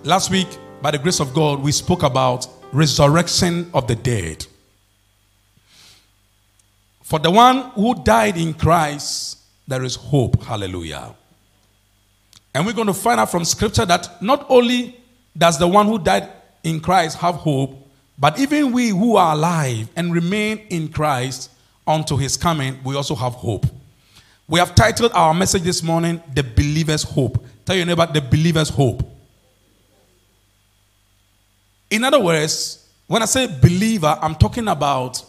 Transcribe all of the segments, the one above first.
Last week, by the grace of God, we spoke about resurrection of the dead. For the one who died in Christ, there is hope. Hallelujah. And we're going to find out from scripture that not only does the one who died in Christ have hope, but even we who are alive and remain in Christ unto his coming, we also have hope. We have titled our message this morning, The Believer's Hope. Tell your neighbor, the believer's hope. In other words, when I say believer, I'm talking about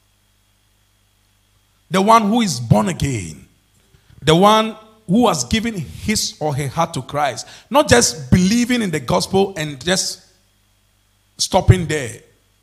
the one who is born again. The one who has given his or her heart to Christ. Not just believing in the gospel and just stopping there.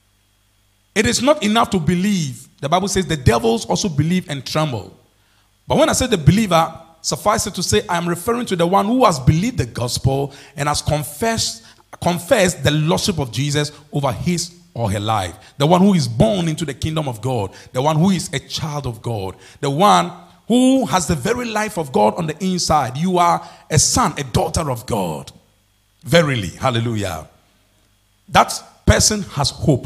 It is not enough to believe. The Bible says the devils also believe and tremble. But when I say the believer, suffice it to say I am referring to the one who has believed the gospel and has confessed the lordship of Jesus over his or her life. The one who is born into the kingdom of God. The one who is a child of God. The one who has the very life of God on the inside. You are a son, a daughter of God. Verily. Hallelujah. That person has hope.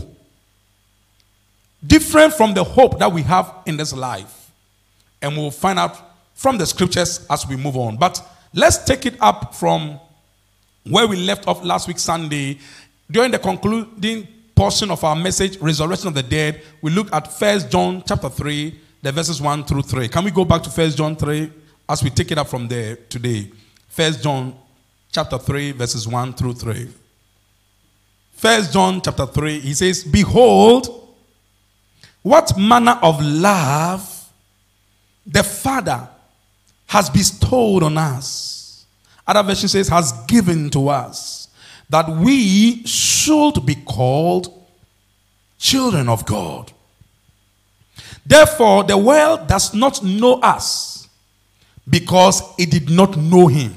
Different from the hope that we have in this life. And we'll find out from the scriptures as we move on. But let's take it up from where we left off last week Sunday. During the concluding portion of our message, Resurrection of the Dead, we looked at 1 John chapter 3, the verses 1 through 3. Can we go back to 1 John 3 as we take it up from there today? 1 John chapter 3, verses 1 through 3. 1 John chapter 3, he says, Behold, what manner of love the Father has bestowed on us. Other version says, has given to us, that we should be called children of God. Therefore, the world does not know us because it did not know him.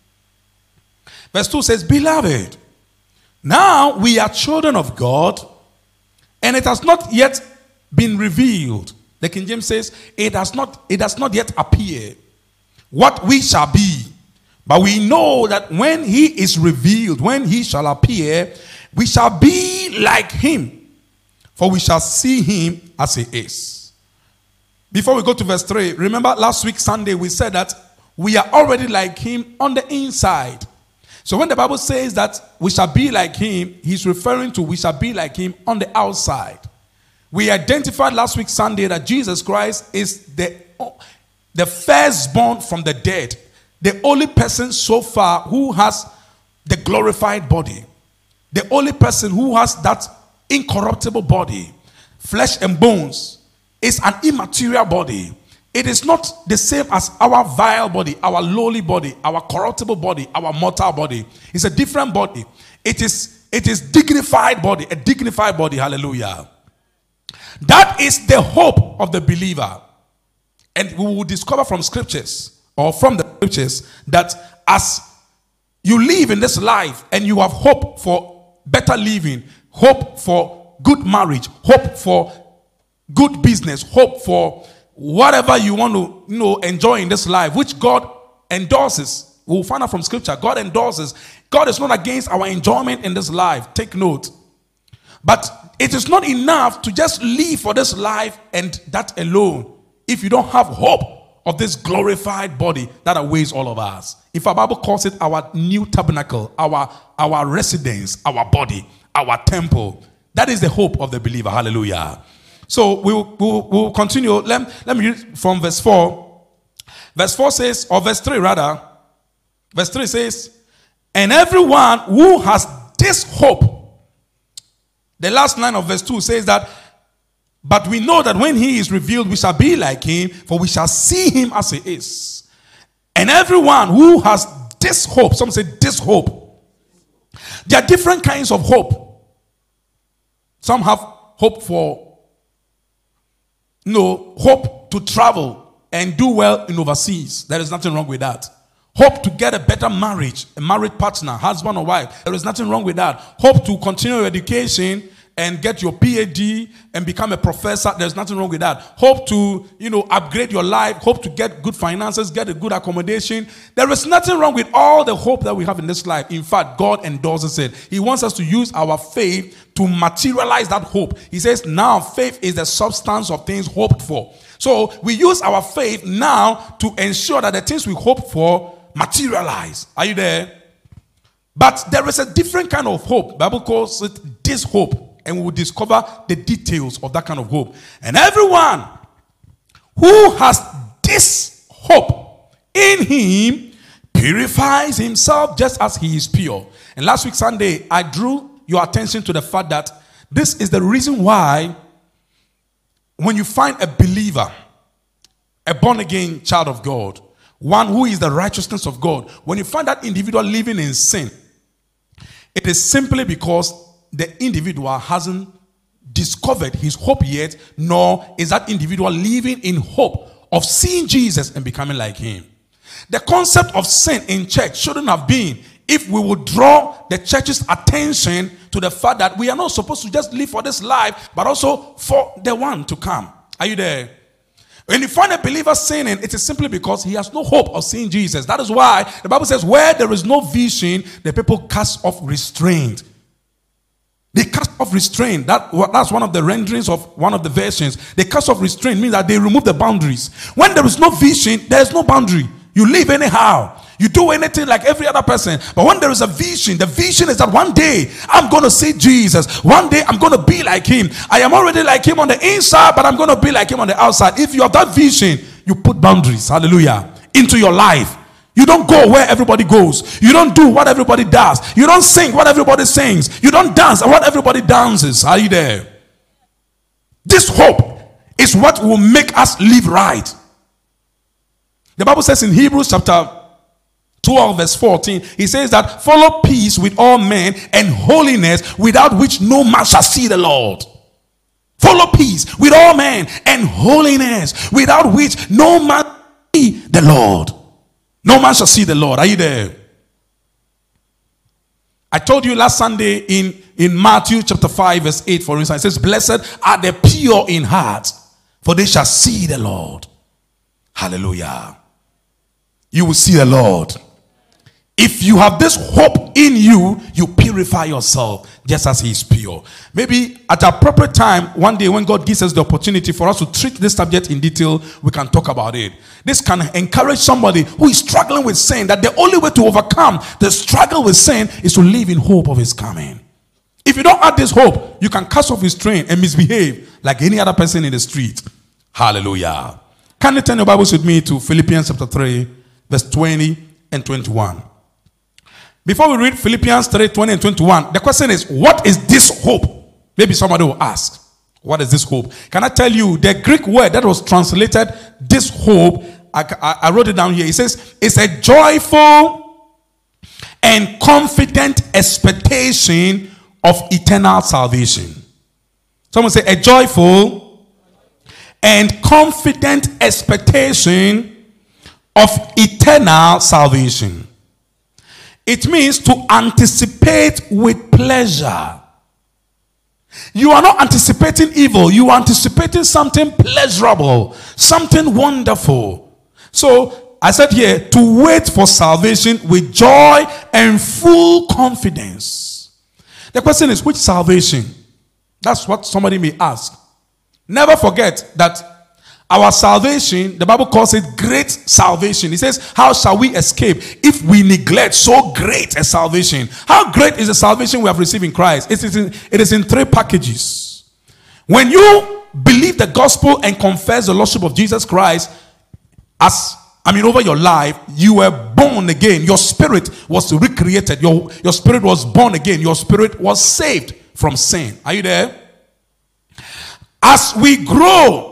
Verse 2 says, Beloved, now we are children of God, and it has not yet been revealed. The King James says, it does not yet appear what we shall be. But we know that when he is revealed, when he shall appear, we shall be like him, for we shall see him as he is. Before we go to verse 3, remember last week Sunday we said that we are already like him on the inside. So when the Bible says that we shall be like him, he's referring to we shall be like him on the outside. We identified last week Sunday that Jesus Christ is the firstborn from the dead. The only person so far who has the glorified body. The only person who has that incorruptible body. Flesh and bones. Is an immaterial body. It is not the same as our vile body, our lowly body, our corruptible body, our mortal body. It's a different body. It is dignified body, a dignified body. Hallelujah. That is the hope of the believer. And we will discover from scriptures or from the scriptures that as you live in this life and you have hope for better living, hope for good marriage, hope for good business, hope for whatever you want to enjoy in this life, which God endorses. We'll find out from scripture. God endorses. God is not against our enjoyment in this life. Take note. But it is not enough to just live for this life and that alone if you don't have hope of this glorified body that awaits all of us. If our Bible calls it our new tabernacle, our residence, our body, our temple, that is the hope of the believer. Hallelujah. So we'll continue. Let me read from verse 4. Verse 4 says, or verse 3 rather. Verse 3 says, and everyone who has this hope. The last line of verse 2 says that, but we know that when he is revealed, we shall be like him, for we shall see him as he is. And everyone who has this hope, some say this hope. There are different kinds of hope. Some have hope for hope to travel and do well in overseas. There is nothing wrong with that. Hope to get a better marriage, a married partner, husband or wife. There is nothing wrong with that. Hope to continue your education and get your PhD and become a professor. There's nothing wrong with that. Hope to, upgrade your life. Hope to get good finances, get a good accommodation. There is nothing wrong with all the hope that we have in this life. In fact, God endorses it. He wants us to use our faith to materialize that hope. He says, now faith is the substance of things hoped for. So we use our faith now to ensure that the things we hope for materialize. Are you there? But there is a different kind of hope. The Bible calls it this hope. And we will discover the details of that kind of hope. And everyone who has this hope in him purifies himself just as he is pure. And last week Sunday, I drew your attention to the fact that this is the reason why when you find a believer, a born-again child of God, one who is the righteousness of God, when you find that individual living in sin, it is simply because the individual hasn't discovered his hope yet, nor is that individual living in hope of seeing Jesus and becoming like him. The concept of sin in church shouldn't have been if we would draw the church's attention to the fact that we are not supposed to just live for this life, but also for the one to come. Are you there? When you find a believer sinning, it is simply because he has no hope of seeing Jesus. That is why the Bible says, where there is no vision, the people cast off restraint. They cast off restraint. That's one of the renderings of one of the versions. They cast off restraint means that they remove the boundaries. When there is no vision, there is no boundary. You live anyhow. You do anything like every other person. But when there is a vision, the vision is that one day I'm going to see Jesus. One day I'm going to be like him. I am already like him on the inside, but I'm going to be like him on the outside. If you have that vision, you put boundaries, hallelujah, into your life. You don't go where everybody goes. You don't do what everybody does. You don't sing what everybody sings. You don't dance what everybody dances. Are you there? This hope is what will make us live right. The Bible says in Hebrews chapter 12 verse 14, he says that follow peace with all men and holiness, without which no man shall see the Lord. Follow peace with all men and holiness, without which no man shall see the Lord. No man shall see the Lord. Are you there? I told you last Sunday in Matthew chapter 5 verse 8, for instance, it says, blessed are the pure in heart, for they shall see the Lord. Hallelujah. You will see the Lord. If you have this hope in you, you purify yourself just as he is pure. Maybe at the appropriate time, one day when God gives us the opportunity for us to treat this subject in detail, we can talk about it. This can encourage somebody who is struggling with sin, that the only way to overcome the struggle with sin is to live in hope of his coming. If you don't have this hope, you can cast off his train and misbehave like any other person in the street. Hallelujah. Can you turn your Bibles with me to Philippians chapter 3, verse 20 and 21. Before we read Philippians 3, 20 and 21, the question is, what is this hope? Maybe somebody will ask, what is this hope? Can I tell you, the Greek word that was translated, this hope, I wrote it down here. It says, it's a joyful and confident expectation of eternal salvation. Someone say, a joyful and confident expectation of eternal salvation. It means to anticipate with pleasure. You are not anticipating evil. You are anticipating something pleasurable, something wonderful. So I said here, to wait for salvation with joy and full confidence. The question is, which salvation? That's what somebody may ask. Never forget that our salvation, the Bible calls it great salvation. It says, how shall we escape if we neglect so great a salvation? How great is the salvation we have received in Christ? It is in 3 packages. When you believe the gospel and confess the Lordship of Jesus Christ over your life, you were born again. Your spirit was recreated. Your spirit was born again. Your spirit was saved from sin. Are you there? As we grow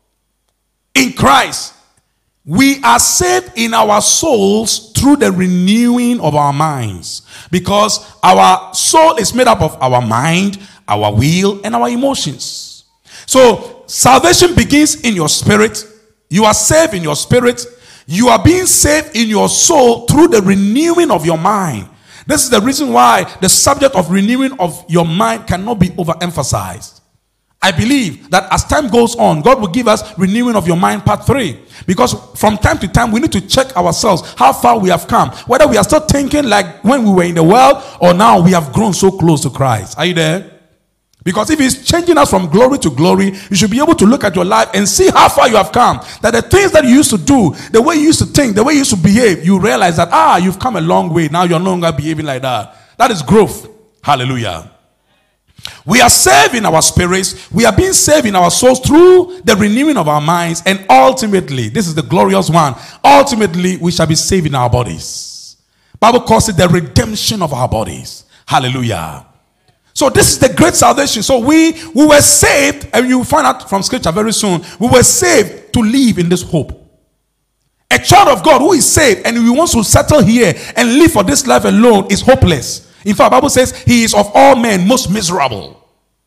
in Christ, we are saved in our souls through the renewing of our minds, because our soul is made up of our mind, our will, and our emotions. So salvation begins in your spirit. You are saved in your spirit. You are being saved in your soul through the renewing of your mind. This is the reason why the subject of renewing of your mind cannot be overemphasized. I believe that as time goes on, God will give us renewing of your mind part 3. Because from time to time, we need to check ourselves how far we have come. Whether we are still thinking like when we were in the world, or now we have grown so close to Christ. Are you there? Because if he's changing us from glory to glory, you should be able to look at your life and see how far you have come. That the things that you used to do, the way you used to think, the way you used to behave, you realize that, you've come a long way. Now you're no longer behaving like that. That is growth. Hallelujah. We are saved in our spirits. We are being saved in our souls through the renewing of our minds. And ultimately, this is the glorious one, ultimately we shall be saved in our bodies. Bible calls it the redemption of our bodies. Hallelujah. So this is the great salvation. So we were saved, and you will find out from scripture very soon, we were saved to live in this hope. A child of God who is saved and who wants to settle here and live for this life alone is hopeless. In fact, the Bible says he is of all men most miserable.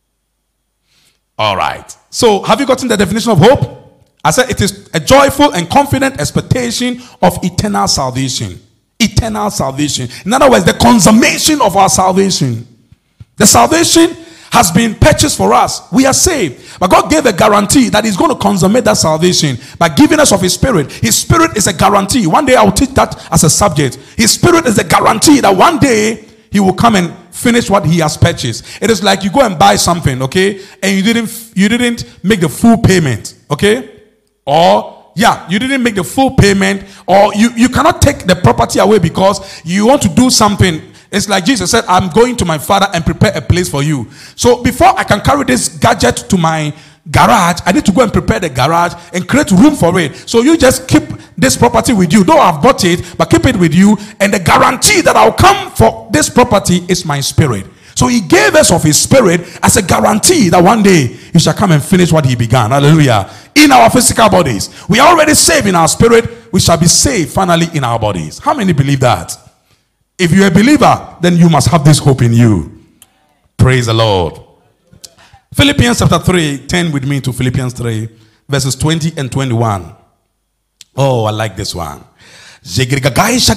All right. So have you gotten the definition of hope? I said it is a joyful and confident expectation of eternal salvation. Eternal salvation. In other words, the consummation of our salvation. The salvation has been purchased for us. We are saved. But God gave a guarantee that he's going to consummate that salvation by giving us of his spirit. His spirit is a guarantee. One day I will teach that as a subject. His spirit is a guarantee that one day he will come and finish what he has purchased. It is like you go and buy something, okay, and you didn't make the full payment, okay? Or you didn't make the full payment, or you cannot take the property away because you want to do something. It's like Jesus said, I'm going to my Father and prepare a place for you. So before I can carry this gadget to my garage, I need to go and prepare the garage and create room for it. So you just keep this property with you. Though I've bought it, but keep it with you. And the guarantee that I'll come for this property is my spirit. So he gave us of his spirit as a guarantee that one day he shall come and finish what he began. Hallelujah. In our physical bodies. We are already saved in our spirit. We shall be saved finally in our bodies. How many believe that? If you're a believer, then you must have this hope in you. Praise the Lord. Philippians chapter 3, turn with me to Philippians 3, verses 20 and 21. Oh, I like this one. Philippians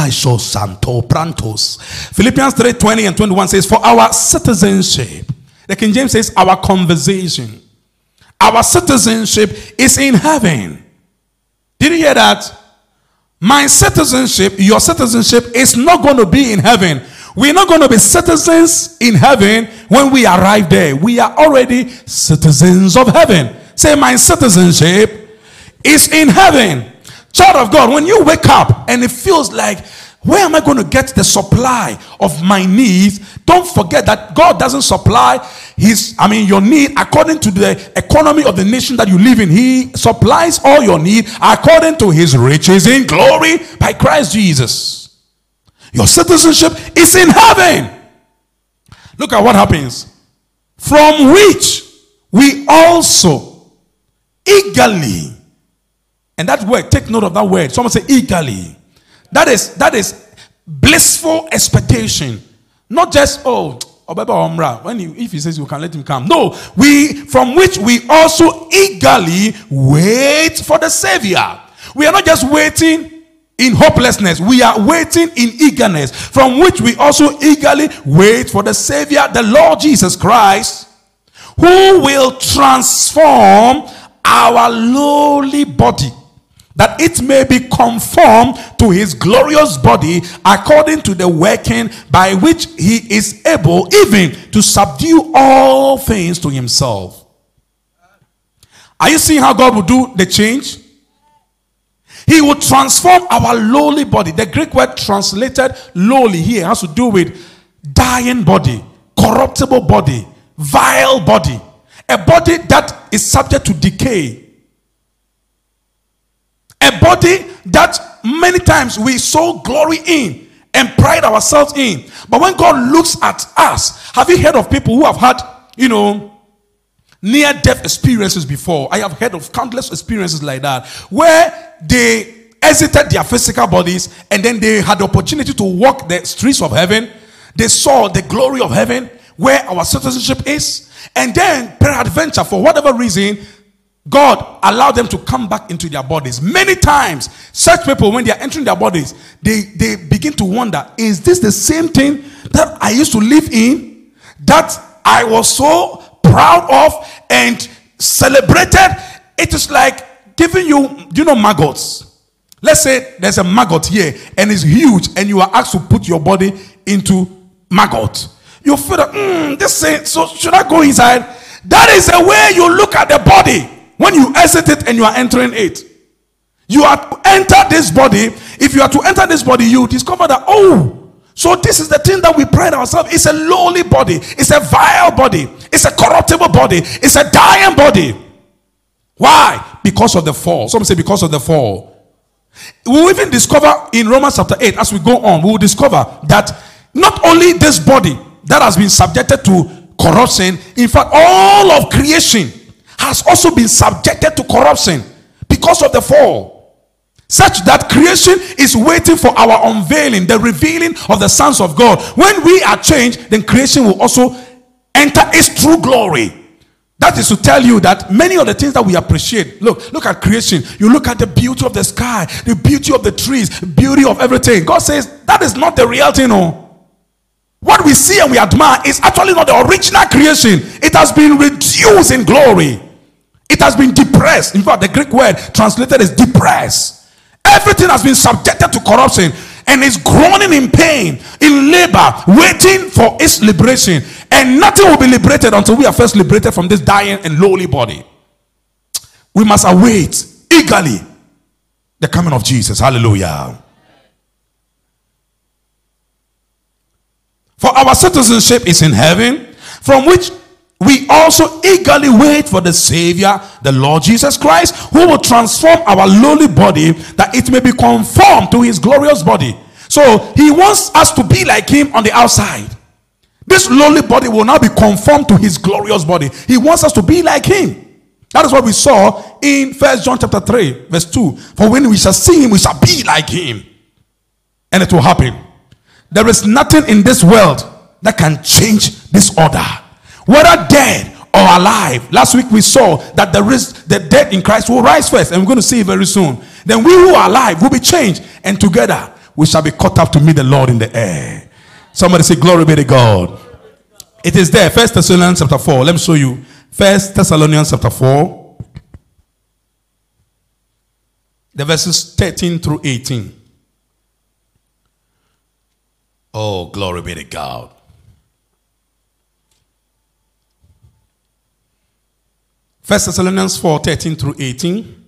3, 20 and 21 says, for our citizenship, the King James says, our conversation. Our citizenship is in heaven. Did you hear that? My citizenship, your citizenship is not going to be in heaven. We're not going to be citizens in heaven when we arrive there. We are already citizens of heaven. Say, my citizenship is in heaven. Child of God, when you wake up and it feels like, where am I going to get the of my needs? Don't forget that God doesn't supply your need according to the economy of the nation that you live in. He supplies all your need according to his riches in glory by Christ Jesus. Your citizenship is in heaven. Look at what happens. From which we also eagerly, and that word, take note of that word. Someone say eagerly. That is blissful expectation. Not just, if he says you can let him come. No, from which we also eagerly wait for the Savior. We are not just waiting in hopelessness. We are waiting in eagerness. From which we also eagerly wait for the Savior, the Lord Jesus Christ, who will transform our lowly body, that it may be conformed to his glorious body, according to the working by which he is able even to subdue all things to himself. Are you seeing how God will do the change? He will transform our lowly body. The Greek word translated lowly here has to do with dying body, corruptible body, vile body, a body that is subject to decay. A body that many times we so glory in and pride ourselves in. But when God looks at us, have you heard of people who have had, near-death experiences before? I have heard of countless experiences like that, where they exited their physical bodies and then they had the opportunity to walk the streets of heaven. They saw the glory of heaven, where our citizenship is. And then, peradventure, for whatever reason, God allowed them to come back into their bodies. Many times, such people, when they are entering their bodies, they begin to wonder, is this the same thing that I used to live in, that I was so proud of and celebrated? It is like giving you, do you know maggots? Let's say there's a maggot here and it's huge, and you are asked to put your body into maggot. You feel that, this ain't, so should I go inside? That is the way you look at the body when you exit it and you are entering it. You are to enter this body. If you are to enter this body, you discover that, oh, so this is the thing that we pride ourselves. It's a lowly body. It's a vile body. It's a corruptible body. It's a dying body. Why? Because of the fall. Some say because of the fall. We will even discover in Romans chapter 8, as we go on, we will discover that not only this body that has been subjected to corruption, in fact, all of creation has also been subjected to corruption because of the fall, such that creation is waiting for our unveiling, the revealing of the sons of God. When we are changed, then creation will also enter its true glory. That is to tell you that many of the things that we appreciate, look at creation. You look at the beauty of the sky, the beauty of the trees, beauty of everything. God says that is not the real thing. No. What we see and we admire is actually not the original creation. It has been reduced in glory. It has been depressed. In fact, the Greek word translated is depressed. Everything has been subjected to corruption and is groaning in pain, in labor, waiting for its liberation. And nothing will be liberated until we are first liberated from this dying and lowly body. We must await eagerly the coming of Jesus. Hallelujah. For our citizenship is in heaven, from which we also eagerly wait for the Savior, the Lord Jesus Christ, who will transform our lowly body that it may be conformed to his glorious body. So he wants us to be like him on the outside. This lowly body will now be conformed to his glorious body. He wants us to be like him. That is what we saw in 1 John chapter 3 verse 2. For when we shall see him, we shall be like him. And it will happen. There is nothing in this world that can change this order, whether dead or alive. Last week we saw that the dead in Christ will rise first, and we're going to see it very soon. Then we who are alive will be changed, and together we shall be caught up to meet the Lord in the air. Somebody say glory be to God. It is there, 1 Thessalonians chapter 4. Let me show you. 1 Thessalonians chapter 4, the verses 13 through 18. Oh, glory be to God. First Thessalonians 4, 13 through 18.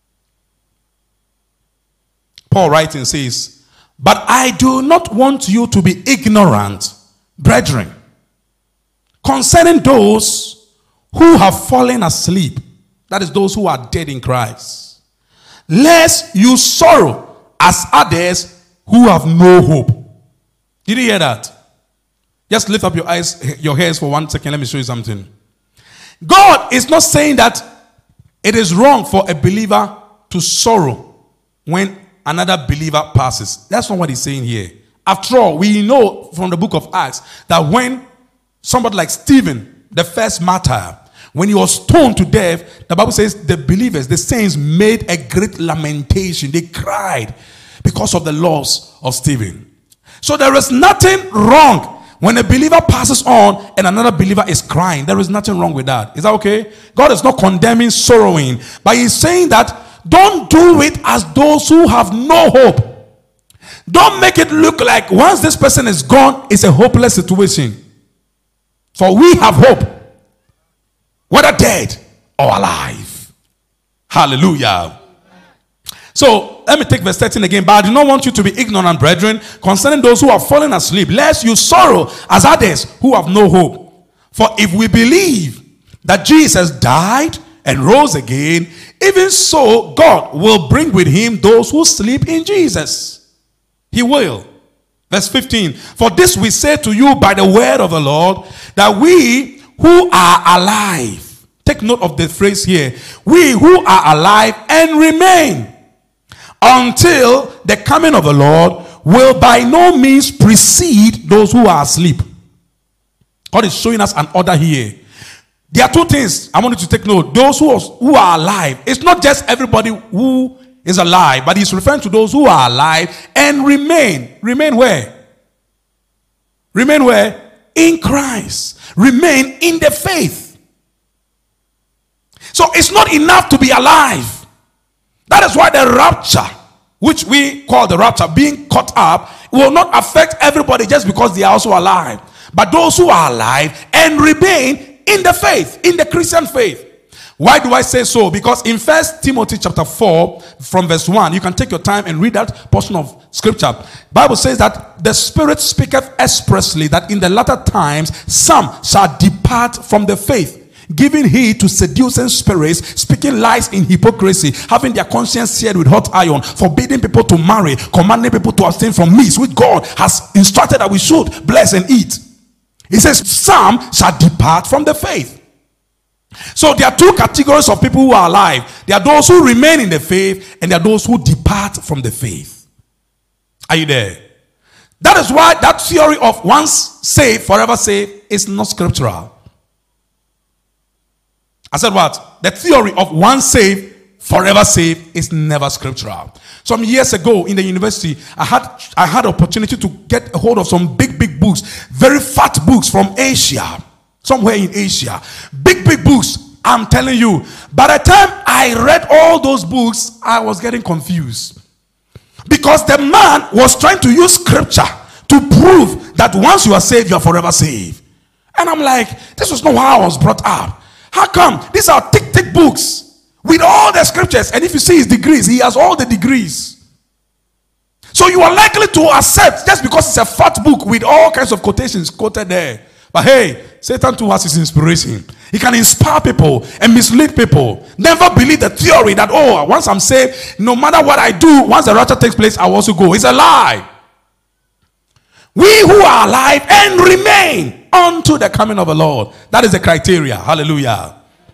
Paul writing says, but I do not want you to be ignorant, brethren, concerning those who have fallen asleep. That is, those who are dead in Christ. Lest you sorrow as others who have no hope. Did you hear that? Just lift up your eyes, your heads for 1 second. Let me show you something. God is not saying that it is wrong for a believer to sorrow when another believer passes. That's not what he's saying here. After all, we know from the book of Acts that when somebody like Stephen, the first martyr, when he was stoned to death, the Bible says the believers, the saints, made a great lamentation. They cried because of the loss of Stephen. So there is nothing wrong when a believer passes on and another believer is crying. There is nothing wrong with that. Is that okay? God is not condemning sorrowing, but he's saying that don't do it as those who have no hope. Don't make it look like once this person is gone, it's a hopeless situation. For we have hope, whether dead or alive. Hallelujah. So let me take verse 13 again. But I do not want you to be ignorant, brethren, concerning those who have fallen asleep, lest you sorrow as others who have no hope. For if we believe that Jesus died and rose again, even so God will bring with him those who sleep in Jesus. He will. Verse 15. For this we say to you by the word of the Lord, that we who are alive, take note of the phrase here, we who are alive and remain until the coming of the Lord will by no means precede those who are asleep. God is showing us an order here. There are two things I want you to take note. Those who are alive. It's not just everybody who is alive, but he's referring to those who are alive and remain. Remain where? Remain where? In Christ. Remain in the faith. So it's not enough to be alive. That is why the rapture, which we call the rapture, being caught up, will not affect everybody just because they are also alive. But those who are alive and remain in the faith, in the Christian faith. Why do I say so? Because in 1 Timothy chapter 4 from verse 1, you can take your time and read that portion of scripture. Bible says that the Spirit speaketh expressly that in the latter times some shall depart from the faith, giving heed to seducing spirits, speaking lies in hypocrisy, having their conscience seared with hot iron, forbidding people to marry, commanding people to abstain from meats which God has instructed that we should bless and eat. He says some shall depart from the faith. So there are two categories of people who are alive. There are those who remain in the faith, and there are those who depart from the faith. Are you there? That is why that theory of once saved, forever saved is not scriptural. I said what? The theory of once saved, forever saved is never scriptural. Some years ago in the university, I had opportunity to get a hold of some big books, very fat books from Asia. Somewhere in Asia. Big books. I'm telling you. By the time I read all those books, I was getting confused. Because the man was trying to use scripture to prove that once you are saved, you are forever saved. And I'm like, this was not how I was brought up. How come? These are thick books with all the scriptures. And if you see his degrees, he has all the degrees. So you are likely to accept just because it's a fat book with all kinds of quotations quoted there. But hey, Satan too has his inspiration. He can inspire people and mislead people. Never believe the theory that, oh, once I'm saved, no matter what I do, once the rapture takes place, I will also go. It's a lie. We who are alive and remain unto the coming of the Lord. That is the criteria. Hallelujah.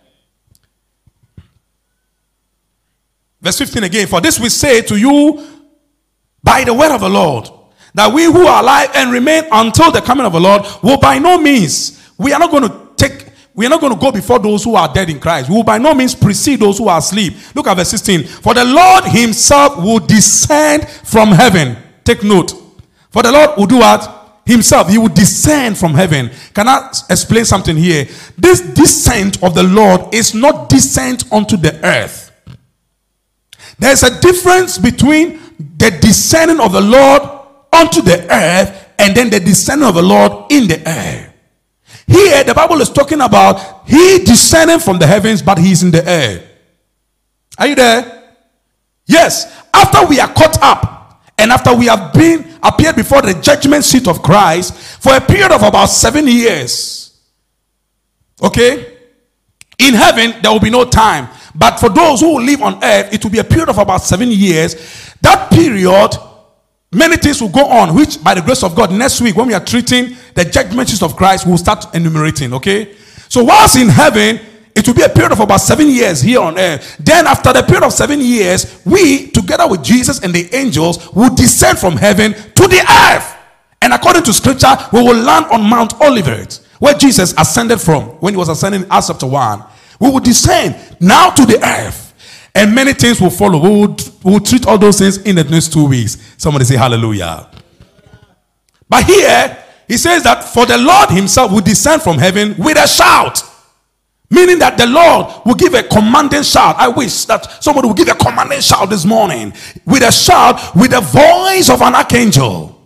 Verse 15 again. For this we say to you by the word of the Lord, that we who are alive and remain until the coming of the Lord will by no means, we are not going to go before those who are dead in Christ. We will by no means precede those who are asleep. Look at verse 16. For the Lord himself will descend from heaven. Take note. For the Lord will do what? Himself. He will descend from heaven. Can I explain something here? This descent of the Lord is not descent onto the earth. There's a difference between the descending of the Lord onto the earth and then the descending of the Lord in the air. Here the Bible is talking about he descending from the heavens, but he's in the air. Are you there? Yes. After we are caught up and after we have appeared before the judgment seat of Christ for a period of about 7 years. Okay? In heaven there will be no time, but for those who live on earth it will be a period of about 7 years. That period, many things will go on, which by the grace of God, next week when we are treating the judgment seat of Christ, we'll start enumerating, okay? So whilst in heaven, it will be a period of about 7 years here on earth. Then after the period of 7 years, we, together with Jesus and the angels, will descend from heaven to the earth. And according to scripture, we will land on Mount Olivet, where Jesus ascended from, when he was ascending in Acts chapter 1. We will descend now to the earth. And many things will follow. We will treat all those things in the next 2 weeks. Somebody say hallelujah. But here, he says that for the Lord himself will descend from heaven with a shout. Meaning that the Lord will give a commanding shout. I wish that somebody will give a commanding shout this morning. With a shout, with the voice of an archangel.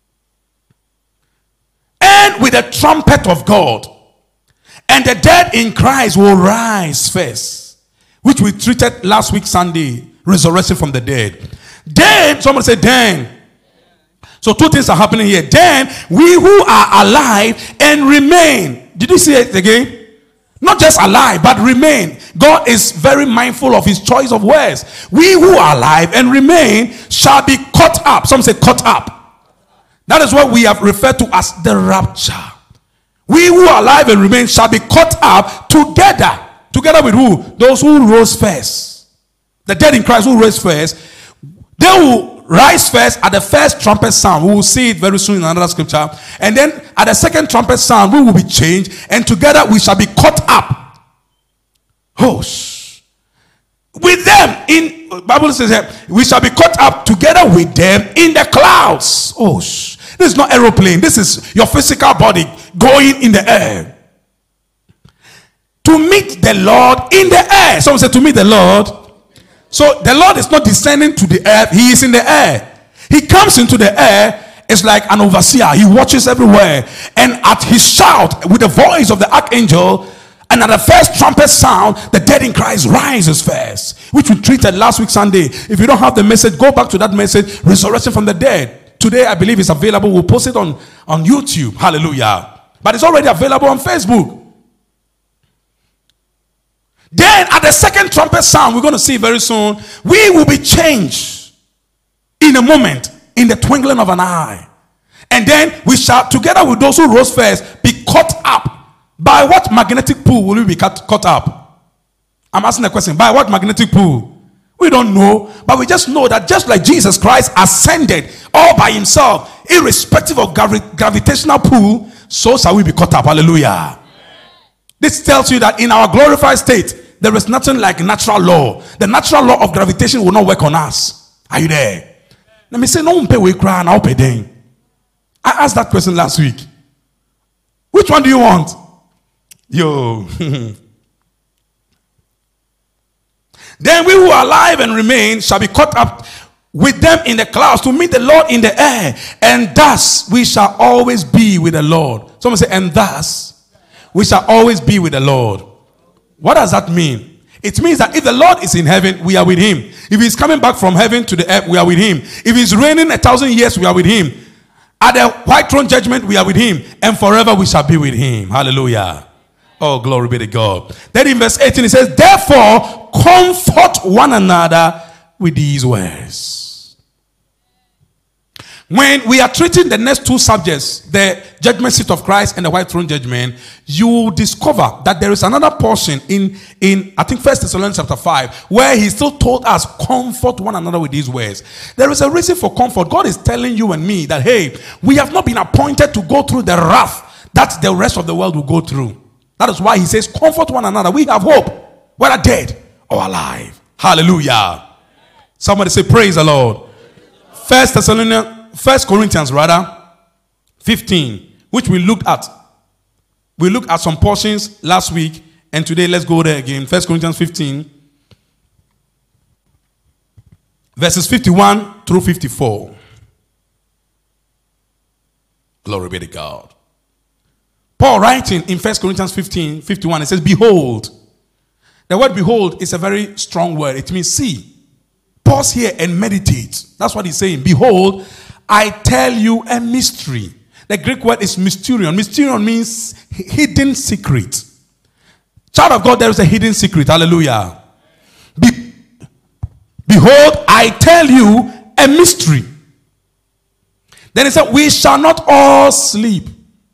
And with the trumpet of God. And the dead in Christ will rise first. Which we treated last week Sunday, resurrection from the dead. Then, someone say then. So two things are happening here. Then, we who are alive and remain. Did you see it again? Not just alive, but remain. God is very mindful of his choice of words. We who are alive and remain shall be caught up. Some say caught up. That is what we have referred to as the rapture. We who are alive and remain shall be caught up together. Together with who? Those who rose first. The dead in Christ who rose first. They will rise first at the first trumpet sound. We will see it very soon in another scripture. And then at the second trumpet sound, we will be changed, and together we shall be caught up. With them in Bible says we shall be caught up together with them in the clouds. This is not aeroplane. This is your physical body going in the air to meet the Lord in the air. Someone said, to meet the Lord. So the Lord is not descending to the earth. He is in the air. He comes into the air. It's like an overseer. He watches everywhere. And at his shout, with the voice of the archangel, and at the first trumpet sound, the dead in Christ rises first, which we treated last week Sunday. If you don't have the message, go back to that message, resurrection from the dead. Today, I believe it's available. We'll post it on YouTube. Hallelujah. But it's already available on Facebook. Then at the second trumpet sound, we're going to see very soon, we will be changed in a moment, in the twinkling of an eye. And then we shall, together with those who rose first, be caught up. By what magnetic pull will we be caught up? I'm asking a question. By what magnetic pull? We don't know, but we just know that just like Jesus Christ ascended all by himself, irrespective of gravitational pull, so shall we be caught up. Hallelujah. This tells you that in our glorified state, there is nothing like natural law. The natural law of gravitation will not work on us. Are you there? Let me say, no one pay we cry and I'll pay then. I asked that question last week. Which one do you want? Yo. Then we who are alive and remain shall be caught up with them in the clouds to meet the Lord in the air. And thus we shall always be with the Lord. Someone say, and thus we shall always be with the Lord. What does that mean? It means that if the Lord is in heaven, we are with him. If he's coming back from heaven to the earth, we are with him. If he's reigning 1,000 years, we are with him. At the white throne judgment, we are with him. And forever we shall be with him. Hallelujah. Oh, glory be to God. Then in verse 18 it says, therefore comfort one another with these words. When we are treating the next two subjects, the judgment seat of Christ and the white throne judgment, you will discover that there is another portion in I think 1 Thessalonians chapter 5, where he still told us, comfort one another with these words. There is a reason for comfort. God is telling you and me that, hey, we have not been appointed to go through the wrath that the rest of the world will go through. That is why he says, comfort one another. We have hope, whether dead or alive. Hallelujah. Somebody say, praise the Lord. 1 Corinthians 15, which we looked at. We looked at some portions last week, and today let's go there again. 1 Corinthians 15, verses 51 through 54. Glory be to God. Paul writing in 1 Corinthians 15, 51, it says, behold. The word behold is a very strong word. It means see. Pause here and meditate. That's what he's saying. Behold, I tell you a mystery. The Greek word is mysterion. Mysterion means hidden secret. Child of God, there is a hidden secret. Hallelujah. Behold, I tell you a mystery. Then he said, we shall not all sleep.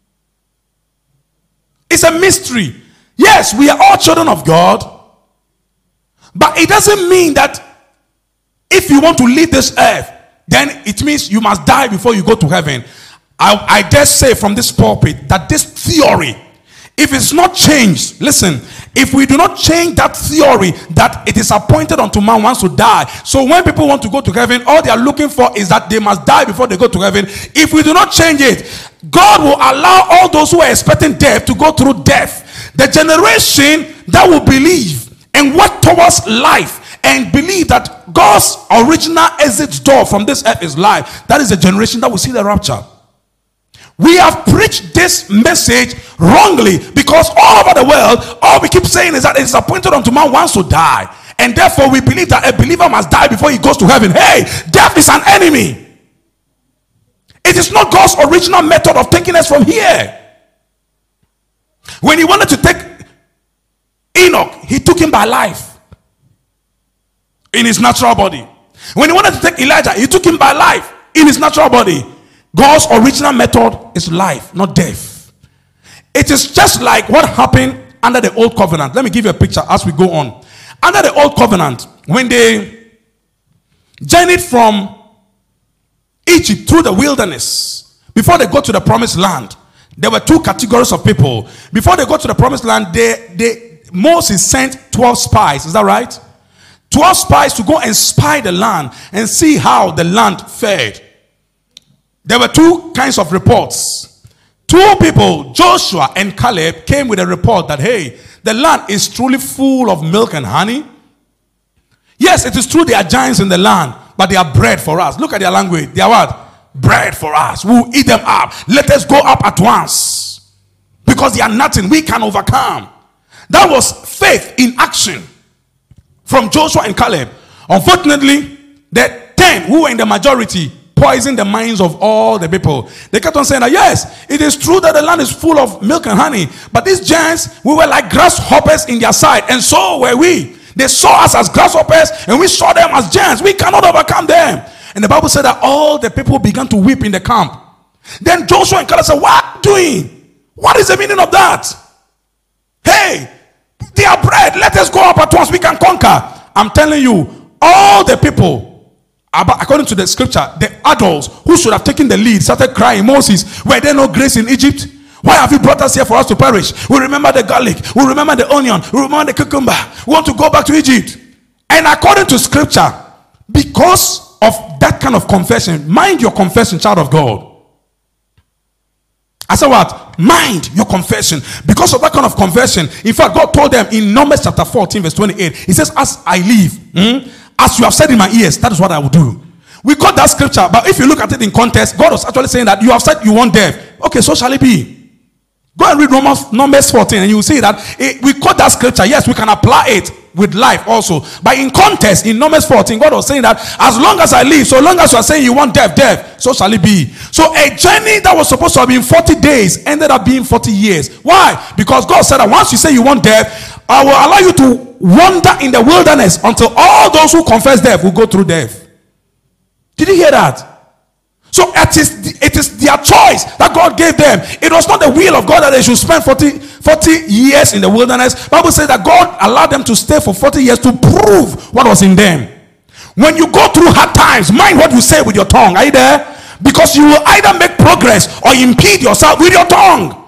It's a mystery. Yes, we are all children of God. But it doesn't mean that if you want to leave this earth, then it means you must die before you go to heaven. I dare say from this pulpit that this theory, if it's not changed, listen, if we do not change that theory that it is appointed unto man once to die, so when people want to go to heaven, all they are looking for is that they must die before they go to heaven. If we do not change it, God will allow all those who are expecting death to go through death. The generation that will believe and work towards life and believe that God's original exit door from this earth is life, that is the generation that will see the rapture. We have preached this message wrongly because all over the world, all we keep saying is that it is appointed unto man once to die, and therefore we believe that a believer must die before he goes to heaven. Hey, death is an enemy. It is not God's original method of taking us from here. When he wanted to take Enoch, he took him by life in his natural body. When he wanted to take Elijah, he took him by life in his natural body. God's original method is life, not death. It is just like what happened under the old covenant. Let me give you a picture as we go on. Under the old covenant, when they journeyed from Egypt through the wilderness, before they go to the promised land, there were two categories of people. Before they go to the promised land, Moses sent 12 spies. Is that right? 12 spies to go and spy the land and see how the land fared. There were two kinds of reports. Two people, Joshua and Caleb, came with a report that, hey, the land is truly full of milk and honey. Yes, it is true there are giants in the land, but they are bread for us. Look at their language. They are what? Bread for us. We will eat them up. Let us go up at once. Because they are nothing we can overcome. That was faith in action from Joshua and Caleb. Unfortunately, the 10 who were in the majority poisoned the minds of all the people. They kept on saying that, yes, it is true that the land is full of milk and honey, but these giants, we were like grasshoppers in their sight, and so were we. They saw us as grasshoppers, and we saw them as giants. We cannot overcome them. And the Bible said that all the people began to weep in the camp. Then Joshua and Caleb said, what are you doing? What is the meaning of that? Hey, they are bread. Let us go up at once. We can conquer. I'm telling you, all the people, according to the scripture, the adults who should have taken the lead started crying, Moses, were there no grace in Egypt? Why have you brought us here for us to perish? We remember the garlic. We remember the onion. We remember the cucumber. We want to go back to Egypt. And according to scripture, because of that kind of confession, mind your confession, child of God. I said what? Mind your confession. Because of that kind of confession, in fact, God told them in Numbers chapter 14 verse 28, he says, as I live, as you have said in my ears, that is what I will do. We got that scripture, but if you look at it in context, God was actually saying that you have said you want death. Okay, so shall it be. Go and read Numbers 14 and you will see that we quote that scripture. Yes, we can apply it with life also. But in context, in Numbers 14, God was saying that as long as I live, so long as you are saying you want death, so shall it be. So a journey that was supposed to have been 40 days ended up being 40 years. Why? Because God said that once you say you want death, I will allow you to wander in the wilderness until all those who confess death will go through death. Did you hear that? So it is their choice that God gave them. It was not the will of God that they should spend 40 years in the wilderness. The Bible says that God allowed them to stay for 40 years to prove what was in them. When you go through hard times, mind what you say with your tongue. Are you there? Because you will either make progress or impede yourself with your tongue.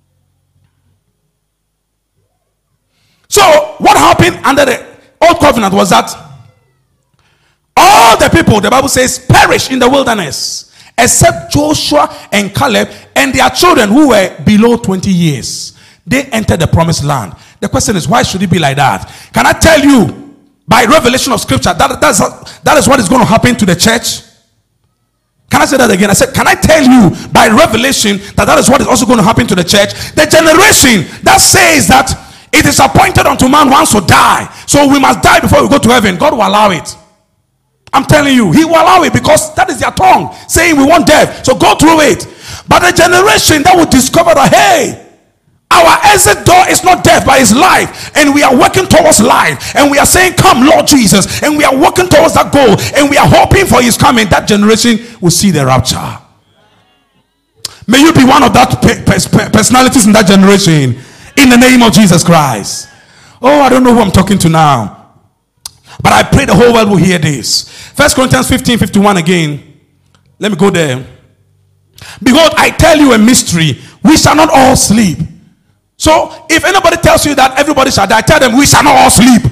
So what happened under the old covenant was that all the people, the Bible says, perished in the wilderness, except Joshua and Caleb and their children who were below 20 years. They entered the promised land. The question is, why should it be like that? Can I tell you by revelation of scripture that is what is going to happen to the church? Can I say that again? I said, can I tell you by revelation that is what is also going to happen to the church? The generation that says that it is appointed unto man once to die, so we must die before we go to heaven, God will allow it. I'm telling you, he will allow it because that is their tongue saying we want death, so go through it. But the generation that will discover that, hey, our exit door is not death but it's life, and we are working towards life, and we are saying come Lord Jesus, and we are working towards that goal, and we are hoping for his coming, that generation will see the rapture. May you be one of that personalities in that generation, in the name of Jesus Christ. Oh, I don't know who I'm talking to now, but I pray the whole world will hear this. 1 Corinthians 15:51 again. Let me go there. Behold, I tell you a mystery. We shall not all sleep. So if anybody tells you that everybody shall die, tell them we shall not all sleep.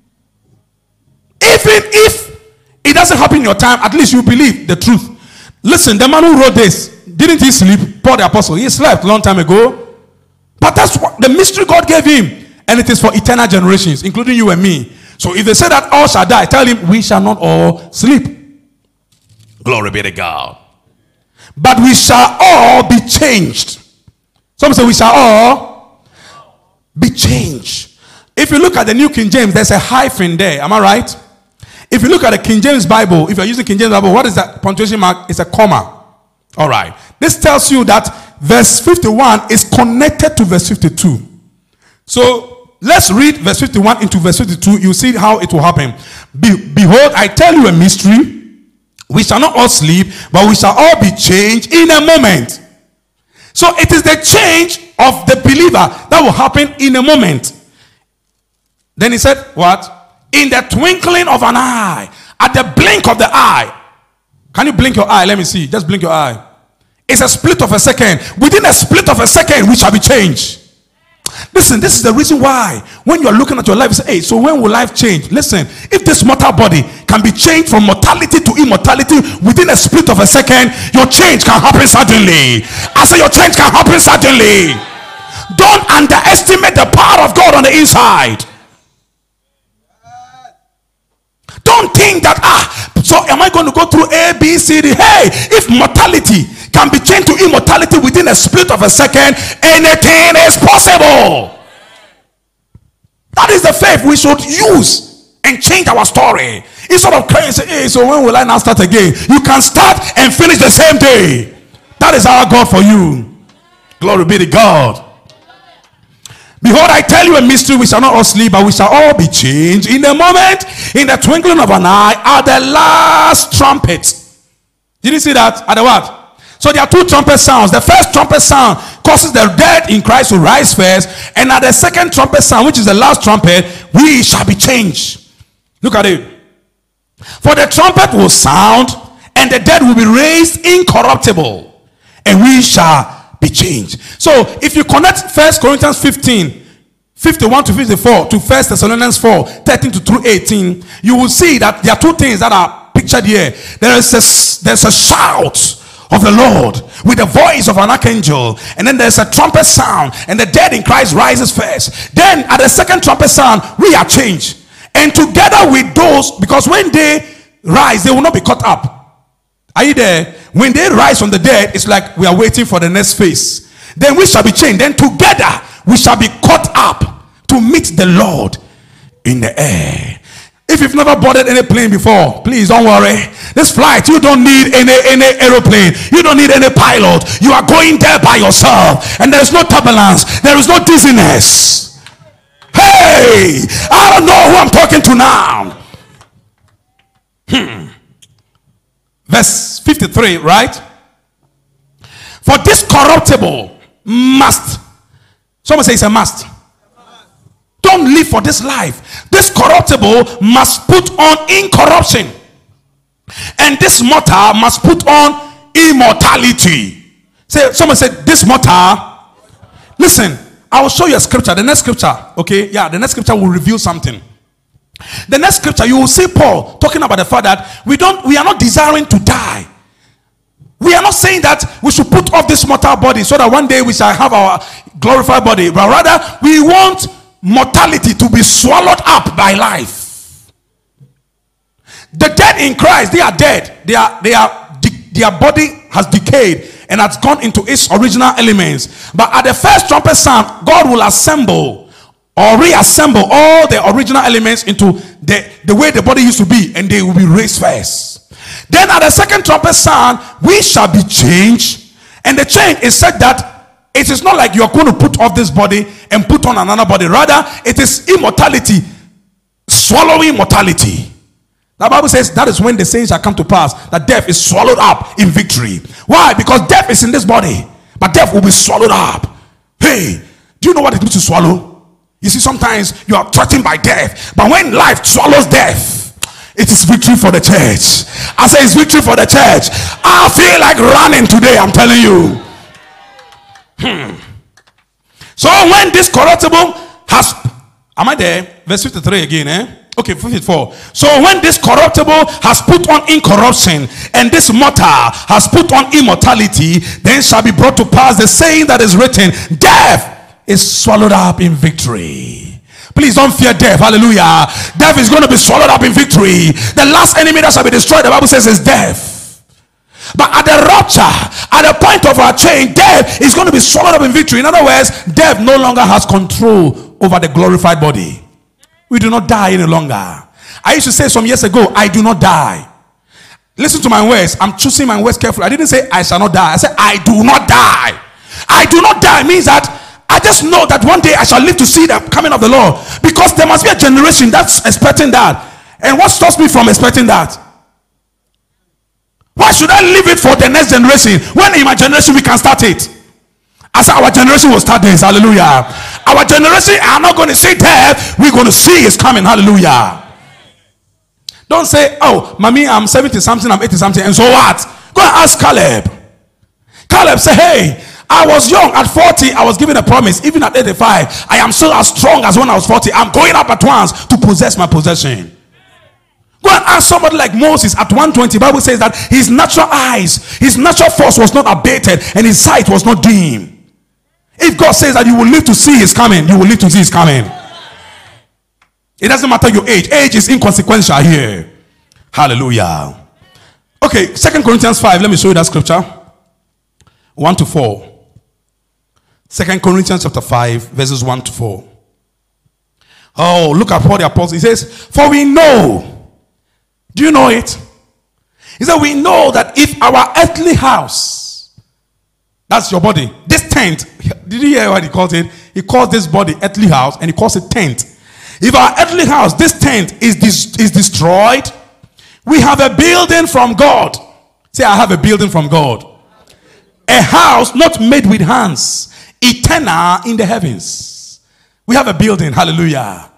Even if it doesn't happen in your time, at least you believe the truth. Listen, the man who wrote this, didn't he sleep? Paul the apostle, he slept a long time ago. But that's what the mystery God gave him. And it is for eternal generations, including you and me. So if they say that all shall die, tell him we shall not all sleep. Glory be to God. But we shall all be changed. Some say we shall all be changed. If you look at the New King James, there's a hyphen there. Am I right? If you look at the King James Bible, if you're using King James Bible, what is that punctuation mark? It's a comma. All right. This tells you that verse 51 is connected to verse 52. So let's read verse 51 into verse 52. You see how it will happen. Behold, I tell you a mystery. We shall not all sleep, but we shall all be changed in a moment. So it is the change of the believer that will happen in a moment. Then he said, what? In the twinkling of an eye, at the blink of the eye. Can you blink your eye? Let me see. Just blink your eye. It's a split of a second. Within a split of a second, we shall be changed. Listen, this is the reason why when you're looking at your life, you say, hey, so when will life change? Listen, if this mortal body can be changed from mortality to immortality within a split of a second, your change can happen suddenly. I say your change can happen suddenly. Don't underestimate the power of God on the inside. Don't think that, so am I going to go through A, B, C, D? Hey, if mortality can be changed to immortality within a split of a second, anything is possible. That is the faith we should use and change our story. Instead of crying, say, hey, so when will I now start again? You can start and finish the same day. That is our God for you. Glory be to God. Behold, I tell you a mystery, we shall not all sleep, but we shall all be changed in a moment, in the twinkling of an eye, at the last trumpet. Did you see that? At the what? So there are two trumpet sounds. The first trumpet sound causes the dead in Christ to rise first, and at the second trumpet sound, which is the last trumpet, we shall be changed. Look at it. For the trumpet will sound, and the dead will be raised incorruptible, and we shall be changed. So if you connect 1 Corinthians 15 51 to 54 to 1 Thessalonians 4 13 to through 18, you will see that there are two things that are pictured here. There's a shout of the Lord with the voice of an archangel, and then there's a trumpet sound, and the dead in Christ rises first. Then at the second trumpet sound, we are changed, and together with those, because when they rise, they will not be caught up. Are you there? When they rise from the dead, it's like we are waiting for the next phase. Then we shall be changed. Then together we shall be caught up to meet the Lord in the air. If you've never boarded any plane before, please don't worry. This flight, you don't need any aeroplane. You don't need any pilot. You are going there by yourself, and there is no turbulence. There is no dizziness. Hey, I don't know who I'm talking to now. Verse 53, right? For this corruptible must. Someone say it's a must. Don't live for this life. This corruptible must put on incorruption, and this mortal must put on immortality. Say, someone said this mortal. Listen, I will show you a scripture. The next scripture, okay? Yeah, the next scripture will reveal something. The next scripture, you will see Paul talking about the fact that we are not desiring to die. We are not saying that we should put off this mortal body so that one day we shall have our glorified body, but rather we want mortality to be swallowed up by life. The dead in Christ, they are dead. Their body has decayed and has gone into its original elements. But at the first trumpet sound, God will assemble or reassemble all the original elements into the way the body used to be, and they will be raised first. Then at the second trumpet sound, we shall be changed. And the change is said that it is not like you are going to put off this body and put on another body. Rather, it is immortality swallowing mortality. The Bible says that is when the saying shall come to pass, that death is swallowed up in victory. Why? Because death is in this body, but death will be swallowed up. Hey, do you know what it means to swallow? You see, sometimes you are threatened by death, but when life swallows death, it is victory for the church. I say it's victory for the church. I feel like running today, I'm telling you. So when this corruptible has, am I there? Verse 53 again, Okay, 54. So when this corruptible has put on incorruption, and this mortal has put on immortality, then shall be brought to pass the saying that is written, death is swallowed up in victory. Please don't fear death. Hallelujah. Death is going to be swallowed up in victory. The last enemy that shall be destroyed, the Bible says, is death. But at the rupture, at the point of our change, death is going to be swallowed up in victory. In other words, death no longer has control over the glorified body. We do not die any longer. I used to say some years ago, I do not die. Listen to my words. I'm choosing my words carefully. I didn't say I shall not die. I said I do not die. I do not die means that I just know that one day I shall live to see the coming of the Lord, because there must be a generation that's expecting that. And what stops me from expecting that? Why should I leave it for the next generation when in my generation we can start it? I said our generation will start this. Hallelujah. Our generation are not going to see death. We're going to see his coming. Hallelujah. Don't say, oh, mommy, I'm 70 something, I'm 80 something, and so what? Go and ask Caleb. Caleb said, hey, I was young at 40, I was given a promise. Even at 85, I am still as strong as when I was 40. I'm going up at once to possess my possession. Go and ask somebody like Moses at 120. The Bible says that his natural eyes, his natural force was not abated, and his sight was not dim. If God says that you will live to see his coming, you will live to see his coming. It doesn't matter your age. Age is inconsequential here. Hallelujah. Okay, 2 Corinthians 5. Let me show you that scripture. 1 to 4. 2 Corinthians chapter 5, verses 1 to 4. Oh, look at what the apostle, he says, for we know. Do you know it? He said, we know that if our earthly house, that's your body, this tent, did you hear what he calls it? He calls this body earthly house, and he calls it tent. If our earthly house, this tent, is destroyed, we have a building from God. Say, I have a building from God. A house not made with hands, eternal in the heavens. We have a building. Hallelujah.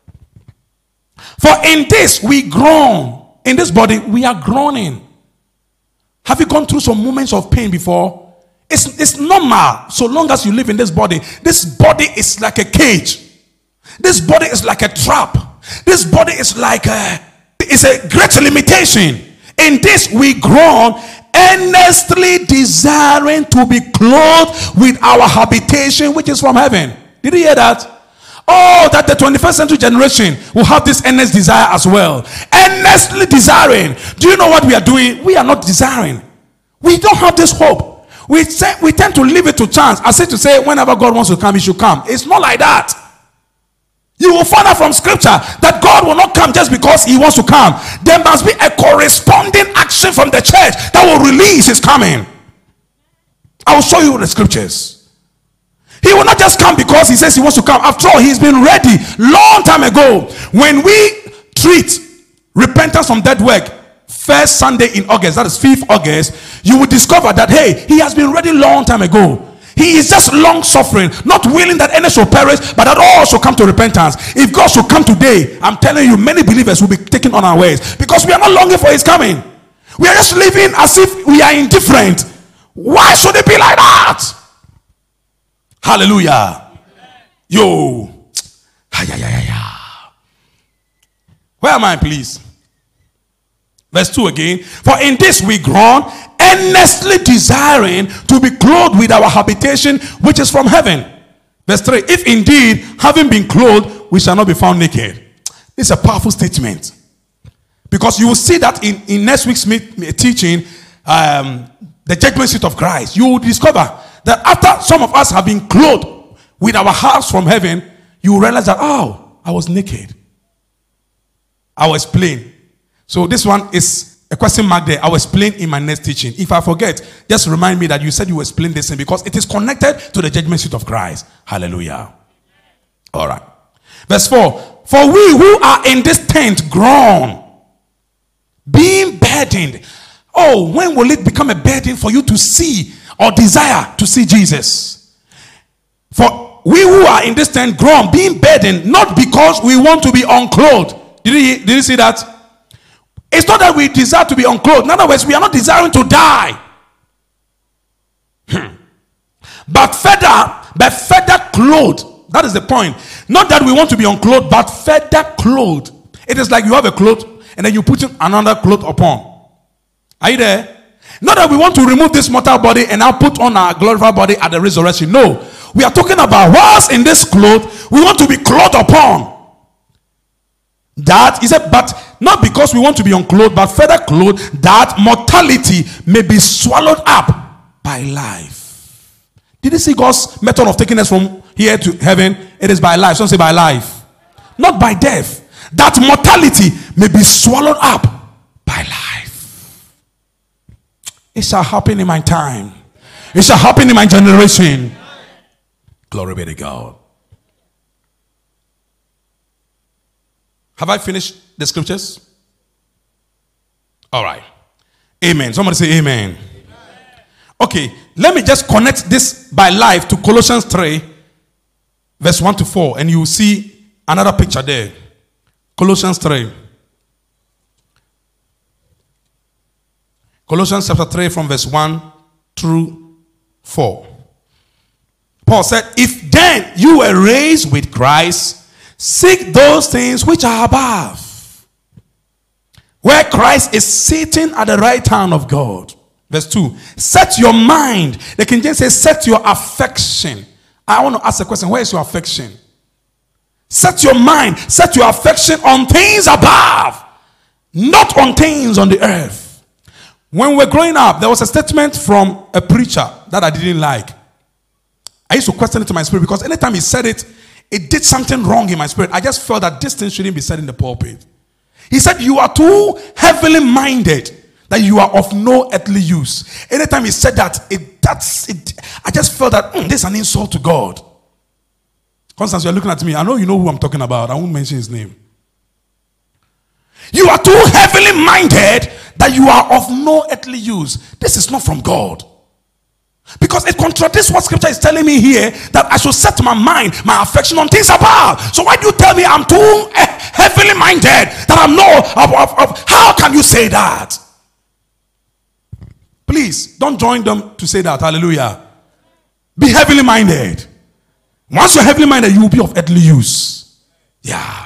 For in this we groan. In this body, we are groaning. Have you gone through some moments of pain before? It's normal so long as you live in this body. This body is like a cage. This body is like a trap. This body is like it's a great limitation. In this we groan, earnestly desiring to be clothed with our habitation which is from heaven. Did you hear that? Oh, that the 21st century generation will have this earnest desire as well. Earnestly desiring. Do you know what we are doing? We are not desiring. We don't have this hope. We tend to leave it to chance. I say to say, whenever God wants to come, he should come. It's not like that. You will find out from scripture that God will not come just because he wants to come. There must be a corresponding action from the church that will release his coming. I will show you the scriptures. He will not just come because he says he wants to come. After all, he's been ready long time ago. When we treat repentance from dead work first Sunday in August, that is 5th August, you will discover that, hey, he has been ready long time ago. He is just long suffering, not willing that any shall perish, but that all shall come to repentance. If God should come today, I'm telling you, many believers will be taken on our ways because we are not longing for his coming. We are just living as if we are indifferent. Why should it be like that? Hallelujah. Yo. Where am I, please? Verse 2 again. For in this we groan, earnestly desiring to be clothed with our habitation which is from heaven. Verse 3. If indeed, having been clothed, we shall not be found naked. It's a powerful statement. Because you will see that in next week's teaching, the judgment seat of Christ, you will discover that after some of us have been clothed with our house from heaven, you will realize that, oh, I was naked. I will explain. So this one is a question mark there. I will explain in my next teaching. If I forget, just remind me that you said you will explain this thing because it is connected to the judgment seat of Christ. Hallelujah. All right. Verse 4. For we who are in this tent groan, being burdened. Oh, when will it become a burden for you to see or desire to see Jesus? For we who are in this tent groan, being burdened, not because we want to be unclothed. Did you see that? It's not that we desire to be unclothed. In other words, we are not desiring to die. But further clothed. That is the point. Not that we want to be unclothed, but further clothed. It is like you have a cloth and then you put another cloth upon. Are you there? Not that we want to remove this mortal body and now put on our glorified body at the resurrection. No. We are talking about whilst in this cloth, we want to be clothed upon. That is it, but not because we want to be unclothed, but further clothed, that mortality may be swallowed up by life. Did you see God's method of taking us from here to heaven? It is by life. Some say by life. Not by death. That mortality may be swallowed up by life. It shall happen in my time. It shall happen in my generation. Glory be to God. Have I finished the scriptures? All right. Amen. Somebody say amen. Amen. Okay, let me just connect this by life to Colossians 3, verse 1 to 4, and you will see another picture there. Colossians 3. Colossians chapter 3 from verse 1 through 4. Paul said, if then you were raised with Christ, seek those things which are above, where Christ is sitting at the right hand of God. Verse 2. Set your mind. The King James says, set your affection. I want to ask a question. Where is your affection? Set your mind, set your affection on things above, not on things on the earth. When we were growing up, there was a statement from a preacher that I didn't like. I used to question it to my spirit because anytime he said it, it did something wrong in my spirit. I just felt that this thing shouldn't be said in the pulpit. He said, you are too heavily minded that you are of no earthly use. Anytime he said that, I just felt that this is an insult to God. Constance, you're looking at me. I know you know who I'm talking about. I won't mention his name. You are too heavily minded that you are of no earthly use. This is not from God. Because it contradicts what scripture is telling me here, that I should set my mind, my affection on things above. So why do you tell me I'm too heavily minded that I'm no, how can you say that? Please, don't join them to say that. Hallelujah. Be heavily minded. Once you're heavily minded, you will be of earthly use. Yeah.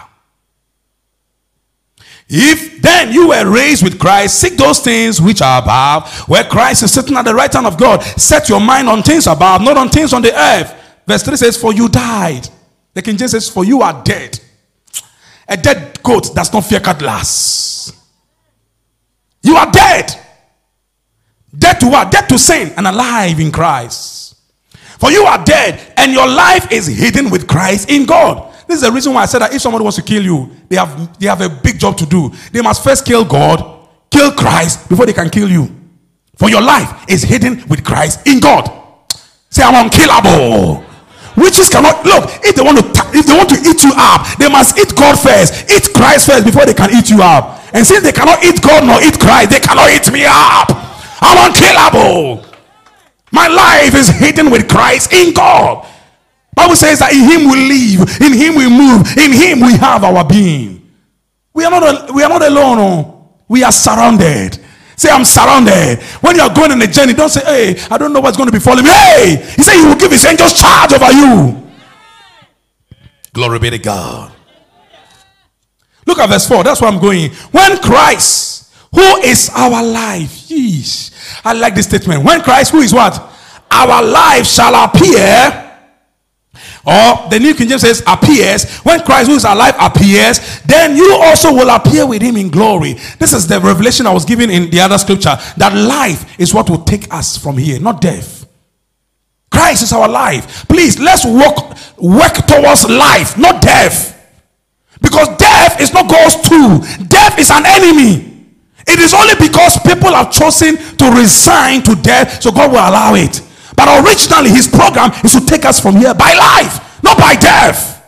If then you were raised with Christ, seek those things which are above, where Christ is sitting at the right hand of God. Set your mind on things above, not on things on the earth. Verse 3 says, for you died. The King James says, for you are dead. A dead goat does not fear cutlass. You are dead. Dead to what? Dead to sin and alive in Christ. For you are dead and your life is hidden with Christ in God. This is the reason why I said that if somebody wants to kill you, they have a big job to do. They must first kill God, kill Christ before they can kill you. For your life is hidden with Christ in God. Say, I'm unkillable. Witches cannot look. If they want to eat you up, they must eat God first, eat Christ first before they can eat you up. And since they cannot eat God nor eat Christ, they cannot eat me up. I'm unkillable. My life is hidden with Christ in God. Bible says that in him we live, in him we move, in him we have our being. We are not alone. No. We are surrounded. Say, I'm surrounded. When you are going on a journey, don't say, hey, I don't know what's going to be following me. Hey, he said he will give his angels charge over you. Glory be to God. Look at verse 4. That's where I'm going. When Christ, who is our life. Yeesh. I like this statement. When Christ, who is what? Our life shall appear. Or the New King James says appears. When Christ, who is our life, appears, then you also will appear with him in glory. This is the revelation I was given in the other scripture. That life is what will take us from here, not death. Christ is our life. Please, let's work towards life, not death. Because death is not God's tool. Death is an enemy. It is only because people have chosen to resign to death, so God will allow it. But originally his program is to take us from here by life, not by death.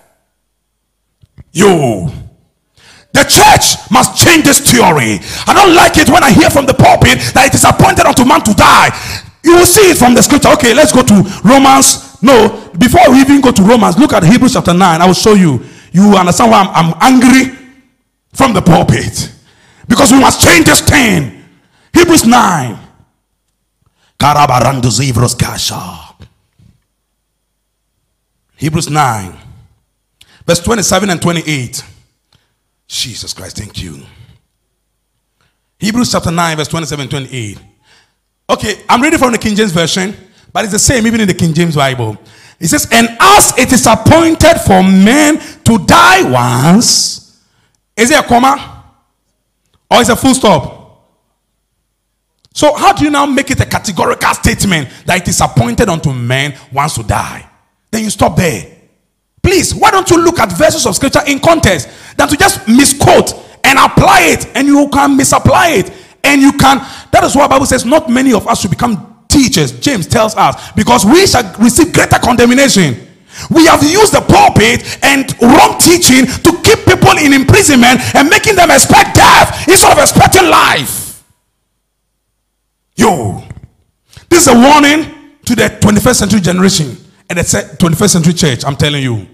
The church must change this theory. I don't like it when I hear from the pulpit that it is appointed unto man to die. You will see it from the scripture. Okay, let's go to Romans. No, before we even go to Romans, look at Hebrews chapter 9. I will show you. You understand why I'm angry from the pulpit. Because we must change this thing. Hebrews 9. Hebrews 9. Verse 27 and 28. Jesus Christ, thank you. Hebrews chapter 9, verse 27 and 28. Okay, I'm reading from the King James Version, but it's the same even in the King James Bible. It says, and as it is appointed for men to die once. Is it a comma? Or is it a full stop? So how do you now make it a categorical statement that it is appointed unto men once to die? Then you stop there. Please, why don't you look at verses of scripture in context than to just misquote and apply it, and you can misapply it. And you can, that is why the Bible says not many of us should become teachers. James tells us, because we shall receive greater condemnation. We have used the pulpit and wrong teaching to keep people in imprisonment and making them expect death instead of expecting life. This is a warning to the 21st century generation and the 21st century church. I'm telling you.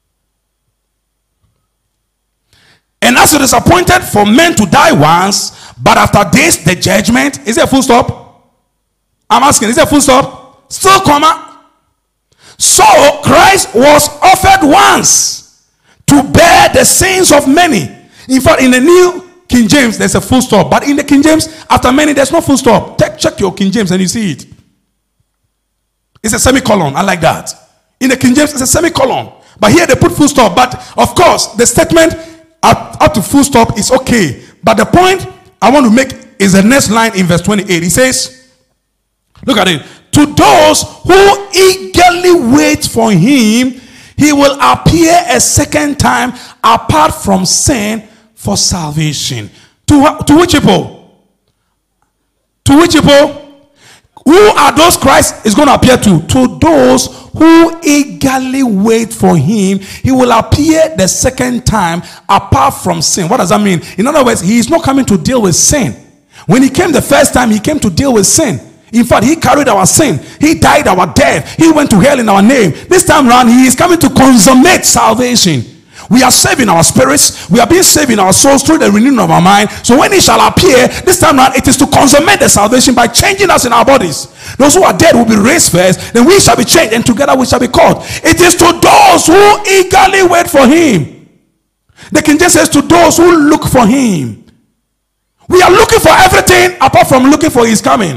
And as it is appointed for men to die once, But after this, the judgment. Is it a full stop? I'm asking, is it a full stop? Still comma. So Christ was offered once to bear the sins of many. In fact, in the New King James, there's a full stop. But in the King James, after many, there's no full stop. Check your King James and you see it. It's a semicolon. I like that. In the King James, it's a semicolon. But here they put full stop. But of course, the statement up to full stop is okay. But the point I want to make is the next line in verse 28. He says, look at it. To those who eagerly wait for him, he will appear a second time apart from sin for salvation. To which people? To which people? Who are those Christ is going to appear to? To those who eagerly wait for him. He will appear the second time apart from sin. What does that mean? In other words, he is not coming to deal with sin. When he came the first time, he came to deal with sin. In fact, he carried our sin. He died our death. He went to hell in our name. This time around, he is coming to consummate salvation. We are saving our spirits. We are being saved in our souls through the renewing of our mind. So when he shall appear, this time around, it is to consummate the salvation by changing us in our bodies. Those who are dead will be raised first. Then we shall be changed, and together we shall be called. It is to those who eagerly wait for him. The King James says to those who look for him. We are looking for everything apart from looking for his coming.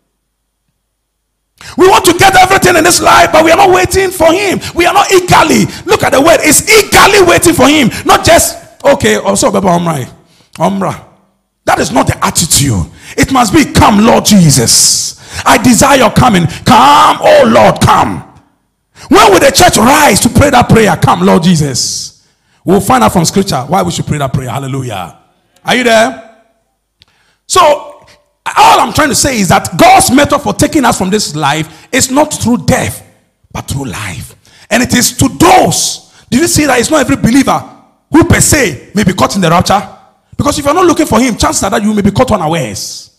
We want to get everything in this life, but we are not waiting for him. We are not eagerly. Look at the word. It's eagerly waiting for him. Not just, okay, also, Umrah. That is not the attitude. It must be, come, Lord Jesus. I desire your coming. Come, oh Lord, come. When will the church rise to pray that prayer? Come, Lord Jesus. We'll find out from scripture why we should pray that prayer. Hallelujah. Are you there? So, all I'm trying to say is that God's method for taking us from this life is not through death, but through life. And it is to those. Did you see that it's not every believer who per se may be caught in the rapture? Because if you're not looking for him, chances are that you may be caught unawares.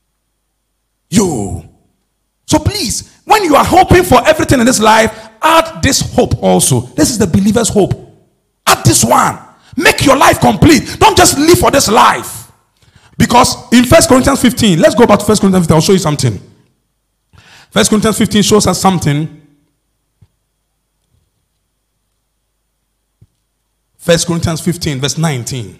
So please, when you are hoping for everything in this life, add this hope also. This is the believer's hope. Add this one. Make your life complete. Don't just live for this life. Because in 1 Corinthians 15, let's go back to 1 Corinthians 15. I'll show you something. 1 Corinthians 15 shows us something. 1 Corinthians 15, verse 19.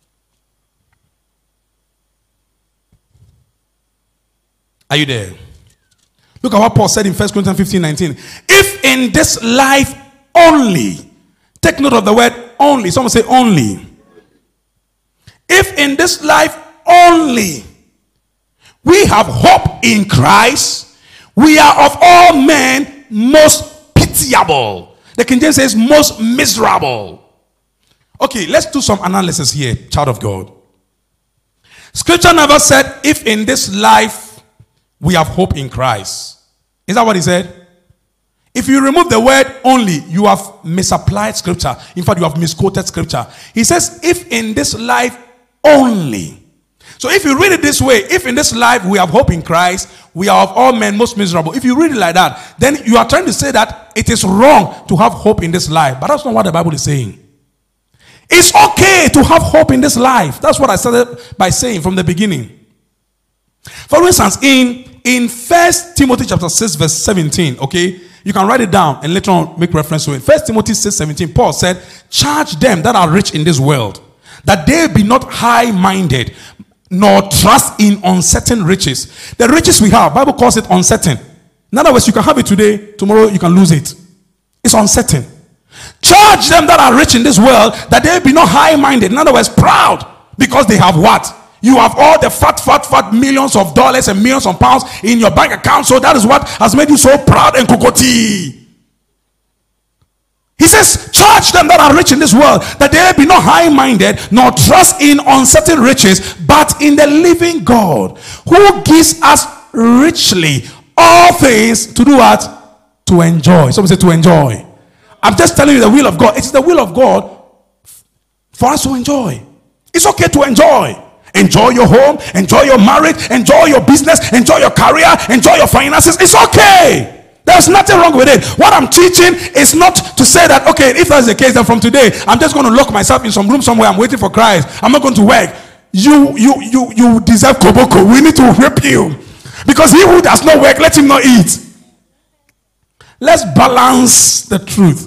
Are you there? Look at what Paul said in 1 Corinthians 15, 19. If in this life only, take note of the word only. Someone say only. If in this life only we have hope in Christ, we are of all men most pitiable. The King James says most miserable. Okay, let's do some analysis here, child of God. Scripture never said if in this life we have hope in Christ. Is that what he said? If you remove the word only, you have misapplied scripture. In fact, you have misquoted scripture. He says if in this life only. So if you read it this way, if in this life we have hope in Christ, we are of all men most miserable. If you read it like that, then you are trying to say that it is wrong to have hope in this life. But that's not what the Bible is saying. It's okay to have hope in this life. That's what I started by saying from the beginning. For instance, in 1 Timothy chapter 6 verse 17, okay, you can write it down and later on make reference to it. 1 Timothy 6:17, Paul said, charge them that are rich in this world, that they be not high-minded, nor trust in uncertain riches. The riches we have, Bible calls it uncertain. In other words, you can have it today, tomorrow you can lose it. It's uncertain. Charge them that are rich in this world, that they be not high-minded. In other words, proud, because they have what? You have all the fat millions of dollars and millions of pounds in your bank account. So that is what has made you so proud and kokoti. He says, charge them that are rich in this world, that they be not high-minded, nor trust in uncertain riches, but in the living God, who gives us richly all things to do what? To enjoy. Someone say to enjoy. I'm just telling you the will of God. It's the will of God for us to enjoy. It's okay to enjoy. Enjoy your home, enjoy your marriage, enjoy your business, enjoy your career, enjoy your finances. It's okay. There's nothing wrong with it. What I'm teaching is not to say that, okay, if that's the case, then from today, I'm just going to lock myself in some room somewhere. I'm waiting for Christ. I'm not going to work. you deserve koboko. We need to whip you. Because he who does not work, let him not eat. Let's balance the truth.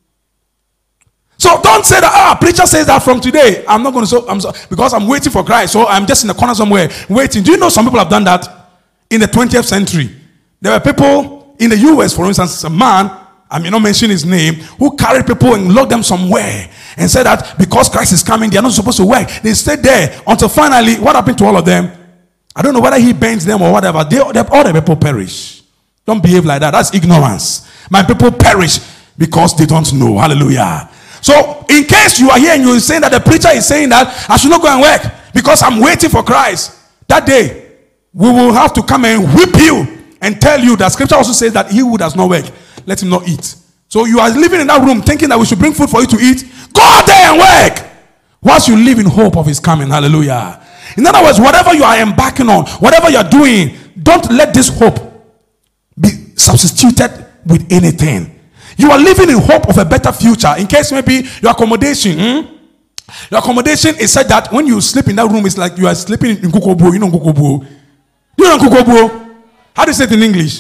So don't say that, preacher says that from today. I'm not going to, because I'm waiting for Christ. So I'm just in the corner somewhere waiting. Do you know some people have done that in the 20th century? There were people in the US, for instance, a man, I may not mention his name, who carried people and locked them somewhere and said that because Christ is coming, they are not supposed to work. They stayed there until finally, what happened to all of them? I don't know whether he bends them or whatever. All the people perish. Don't behave like that. That's ignorance. My people perish because they don't know. Hallelujah. So, in case you are here and you're saying that the preacher is saying that I should not go and work because I'm waiting for Christ, that day we will have to come and whip you and tell you that scripture also says that he who does not work, let him not eat. So you are living in that room thinking that we should bring food for you to eat. Go out there and work whilst you live in hope of his coming. Hallelujah. In other words, whatever you are embarking on, whatever you are doing, don't let this hope be substituted with anything. You are living in hope of a better future. In case maybe your accommodation, your accommodation is said that when you sleep in that room, it's like you are sleeping in Kukobo. You know Kukobo? You know Kukobo? How do you say it in English?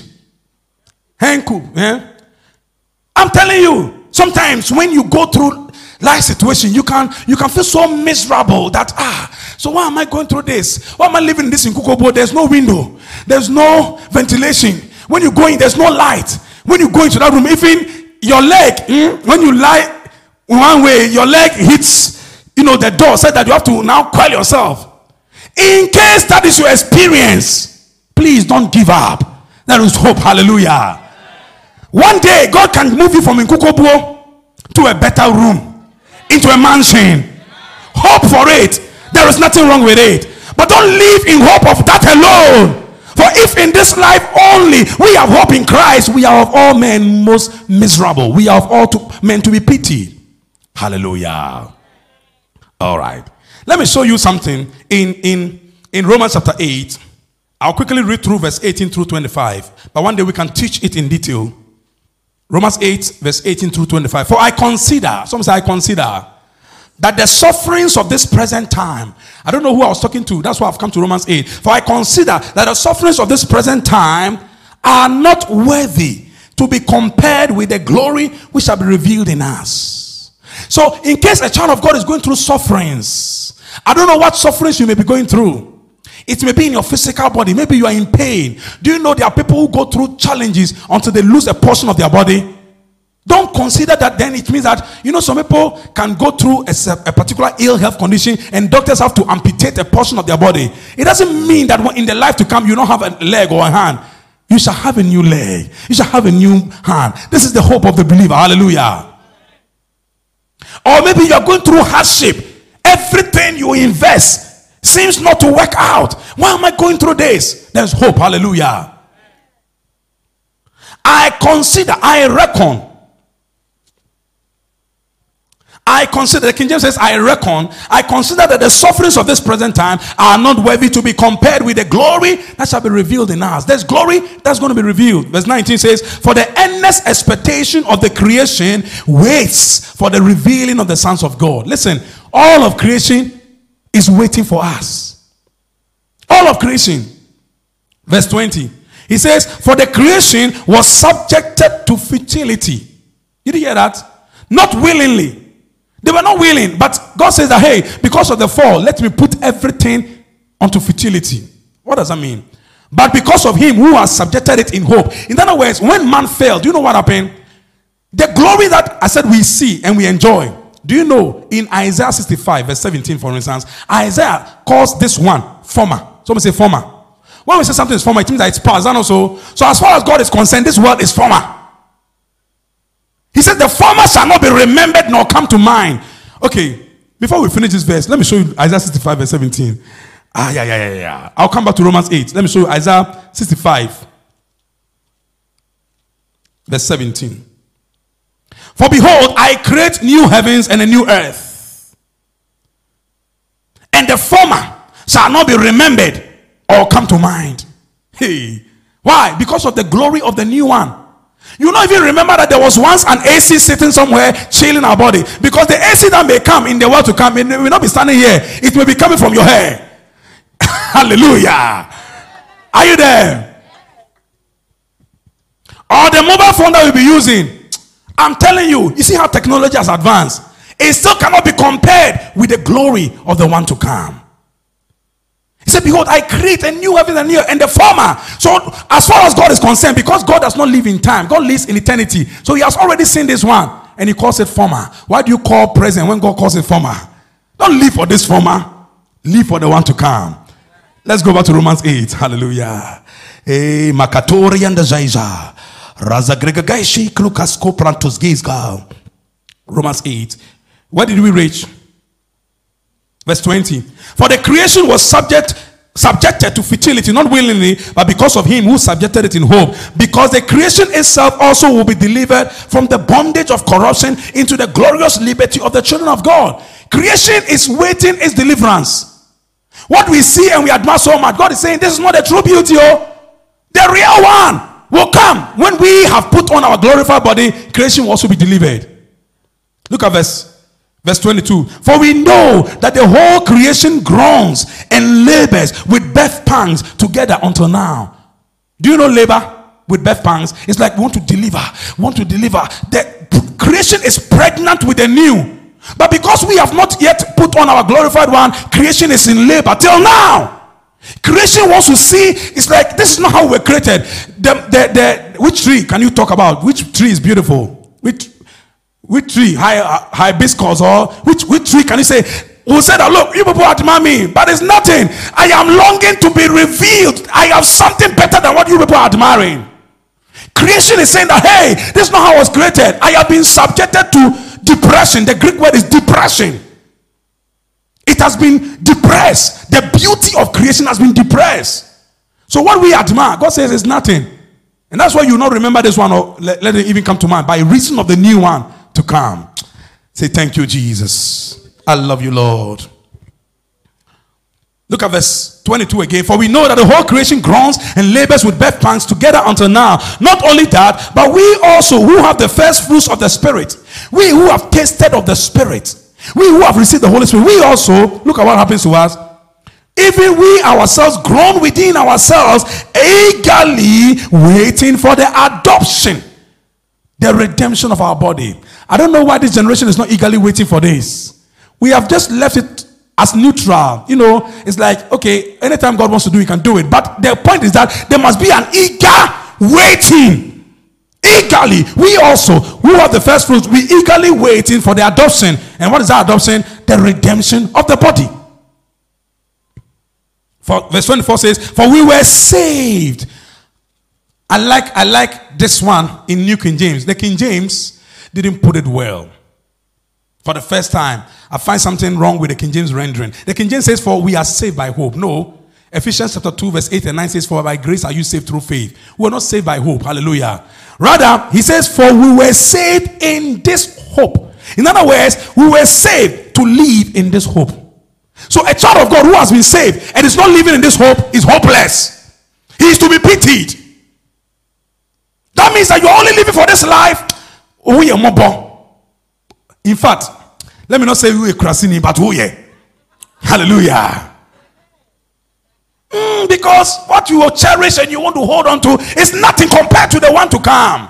Henku. Yeah? I'm telling you, sometimes when you go through life situation, you can feel so miserable that so why am I going through this? Why am I living in this in Kukobo? There's no window, there's no ventilation. When you go in, there's no light. When you go into that room, even your leg, when you lie one way, your leg hits, the door, said that you have to now coil yourself. In case that is your experience, please don't give up. There is hope. Hallelujah. One day, God can move you from Nkukobo to a better room, into a mansion. Hope for it. There is nothing wrong with it. But don't live in hope of that alone. For if in this life only we have hope in Christ, we are of all men most miserable. We are of all men to be pitied. Hallelujah. All right. Let me show you something in Romans chapter 8. I'll quickly read through verse 18 through 25. But one day we can teach it in detail. Romans 8, verse 18 through 25. For I consider, some say I consider, that the sufferings of this present time, I don't know who I was talking to, that's why I've come to Romans 8. For I consider that the sufferings of this present time are not worthy to be compared with the glory which shall be revealed in us. So, in case a child of God is going through sufferings, I don't know what sufferings you may be going through. It may be in your physical body. Maybe you are in pain. Do you know there are people who go through challenges until they lose a portion of their body? Don't consider that then it means that, some people can go through a particular ill health condition and doctors have to amputate a portion of their body. It doesn't mean that in the life to come you don't have a leg or a hand. You shall have a new leg. You shall have a new hand. This is the hope of the believer. Hallelujah. Or maybe you are going through hardship. Everything you invest seems not to work out. Why am I going through this? There's hope. Hallelujah. I consider, the King James says, I consider that the sufferings of this present time are not worthy to be compared with the glory that shall be revealed in us. There's glory that's going to be revealed. Verse 19 says, for the endless expectation of the creation waits for the revealing of the sons of God. Listen, all of creation is waiting for us. All of creation. Verse 20. He says, for the creation was subjected to futility. Did you hear that? Not willingly. They were not willing, but God says that, hey, because of the fall, let me put everything onto futility. What does that mean? But because of him who has subjected it in hope. In other words, when man fell, do you know what happened? The glory that I said we see and we enjoy. Do you know in Isaiah 65 verse 17, for instance, Isaiah calls this one former. Somebody say former. When we say something is former, it means that it's past. And also, so as far as God is concerned, this world is former. He said the former shall not be remembered nor come to mind. Okay, before we finish this verse, let me show you Isaiah 65 verse 17. Yeah. I'll come back to Romans 8. Let me show you Isaiah 65 verse 17. For behold, I create new heavens and a new earth, and the former shall not be remembered or come to mind. Hey, why? Because of the glory of the new one. You don't even remember that there was once an AC sitting somewhere chilling our body, because the AC that may come in the world to come, it will not be standing here. It may be coming from your hair. Hallelujah. Are you there? Or the mobile phone that we'll be using. I'm telling you, you see how technology has advanced. It still cannot be compared with the glory of the one to come. He said, behold, I create a new heaven and new earth, and the former. So as far as God is concerned, because God does not live in time, God lives in eternity. So he has already seen this one, and he calls it former. Why do you call present when God calls it former? Don't live for this former. Live for the one to come. Let's go back to Romans 8. Hallelujah. Hey, Makatori and the Zaiza. Razagregagaishi Klukasko Prantos Gizga. Romans 8. Where did we reach? Verse 20. For the creation was subjected to futility, not willingly, but because of him who subjected it in hope. Because the creation itself also will be delivered from the bondage of corruption into the glorious liberty of the children of God. Creation is waiting its deliverance. What we see and we admire so much, God is saying this is not the true beauty. The real one will come when we have put on our glorified body. Creation will also be delivered. Look at verse 22. For we know that the whole creation groans and labors with birth pangs together until now. Do you know labor with birth pangs? It's like we want to deliver. The creation is pregnant with the new. But because we have not yet put on our glorified one, creation is in labor till now. Creation wants to see. It's like this is not how we're created. Which tree can you talk about? Which tree is beautiful? Which tree? Hibiscus, or which tree can you say? Who said that, look, you people admire me, but it's nothing. I am longing to be revealed. I have something better than what you people are admiring. Creation is saying that, hey, this is not how I was created. I have been subjected to depression. The Greek word is depression. It has been depressed. The beauty of creation has been depressed. So what we admire, God says, is nothing. And that's why you not remember this one, or let it even come to mind, by reason of the new one to come. Say, thank you, Jesus. I love you, Lord. Look at verse 22 again. For we know that the whole creation groans and labors with birth pangs together until now. Not only that, but we also who have the first fruits of the Spirit, we who have tasted of the Spirit, we who have received the Holy Spirit, we also, look at what happens to us. Even we ourselves groan within ourselves, eagerly waiting for the adoption, the redemption of our body. I don't know why this generation is not eagerly waiting for this. We have just left it as neutral. You know, it's like, okay, anytime God wants to do, he can do it. But the point is that there must be an eager waiting. Eagerly. We also, who have the first fruits, we eagerly waiting for the adoption. And what is that adoption? The redemption of the body. For verse 24 says, for we were saved. I like this one in New King James. The King James didn't put it well. For the first time, I find something wrong with the King James rendering. The King James says, for we are saved by hope. No. Ephesians chapter 2 verse 8 and 9 says, for by grace are you saved through faith. We are not saved by hope. Hallelujah. Rather, he says, for we were saved in this hope. In other words, we were saved to live in this hope. So a child of God who has been saved and is not living in this hope is hopeless. He is to be pitied. That means that you're only living for this life. Oh, yeah, mobo. In fact, let me not say we are Krasini, but oh yeah. Hallelujah. Because what you will cherish and you want to hold on to is nothing compared to the one to come.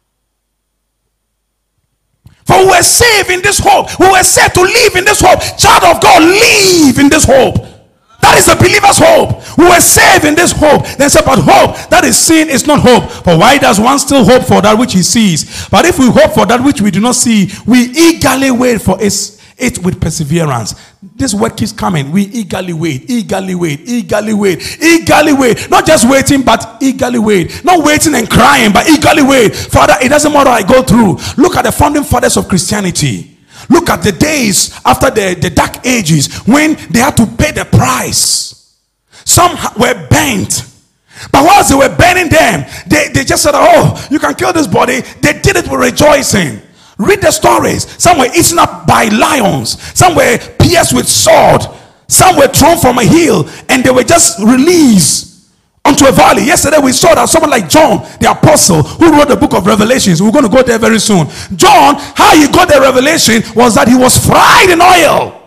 For we were saved in this hope. We were saved to live in this hope. Child of God, live in this hope. That is the believer's hope. We were saved in this hope. Then said, but hope that is seen is not hope. For why does one still hope for that which he sees? But if we hope for that which we do not see, we eagerly wait for it with perseverance. This word keeps coming. We eagerly wait, eagerly wait, eagerly wait, eagerly wait. Not just waiting, but eagerly wait. Not waiting and crying, but eagerly wait. Father, it doesn't matter what I go through. Look at the founding fathers of Christianity. Look at the days after the dark ages when they had to pay the price. Some were burnt. But whilst they were burning them, they just said, oh, you can kill this body. They did it with rejoicing. Read the stories. Some were eaten up by lions. Some were pierced with sword. Some were thrown from a hill and they were just released unto a valley. Yesterday we saw that someone like John, the apostle, who wrote the book of Revelations, we're going to go there very soon. John, how he got the revelation was that he was fried in oil.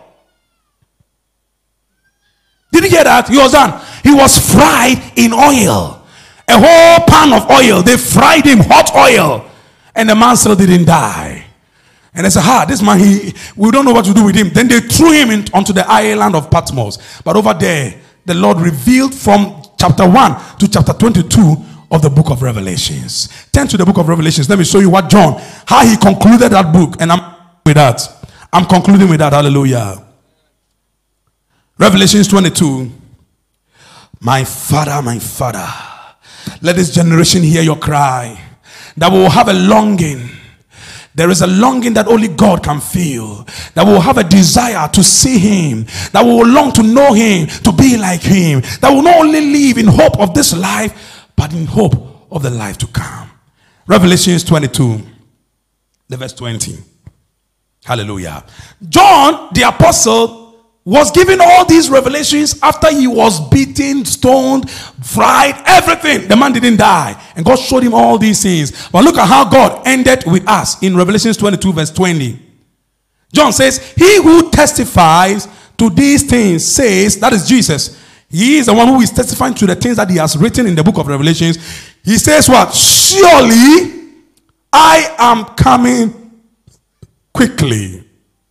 Did you hear that? He was fried in oil. A whole pan of oil. They fried him, hot oil. And the man still didn't die. And they said, this man, we don't know what to do with him. Then they threw him onto the island of Patmos. But over there, the Lord revealed from chapter 1 to chapter 22 of the book of Revelations. Turn to the book of Revelations. Let me show you what John, how he concluded that book. And I'm concluding with that. Hallelujah. Revelations 22. My Father, let this generation hear your cry, that we will have a longing. There is a longing that only God can feel, that we will have a desire to see him, that we will long to know him, to be like him, that we will not only live in hope of this life, but in hope of the life to come. Revelations 22, the verse 20. Hallelujah. John, the apostle, was given all these revelations after he was beaten, stoned, fried, everything. The man didn't die. And God showed him all these things. But look at how God ended with us in Revelations 22 verse 20. John says, he who testifies to these things says, that is Jesus. He is the one who is testifying to the things that he has written in the book of Revelations. He says what? Surely I am coming quickly.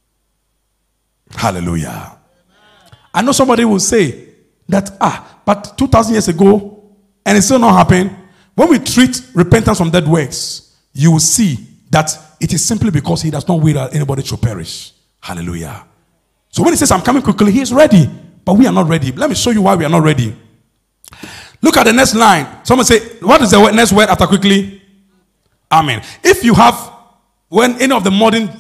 Hallelujah. I know somebody will say that, but 2,000 years ago, and it's still not happened. When we treat repentance from dead works, you will see that it is simply because he does not will that anybody should perish. Hallelujah. So when he says, I'm coming quickly, he is ready. But we are not ready. Let me show you why we are not ready. Look at the next line. Someone say, what is the next word after quickly? Amen. If you have, when any of the modern,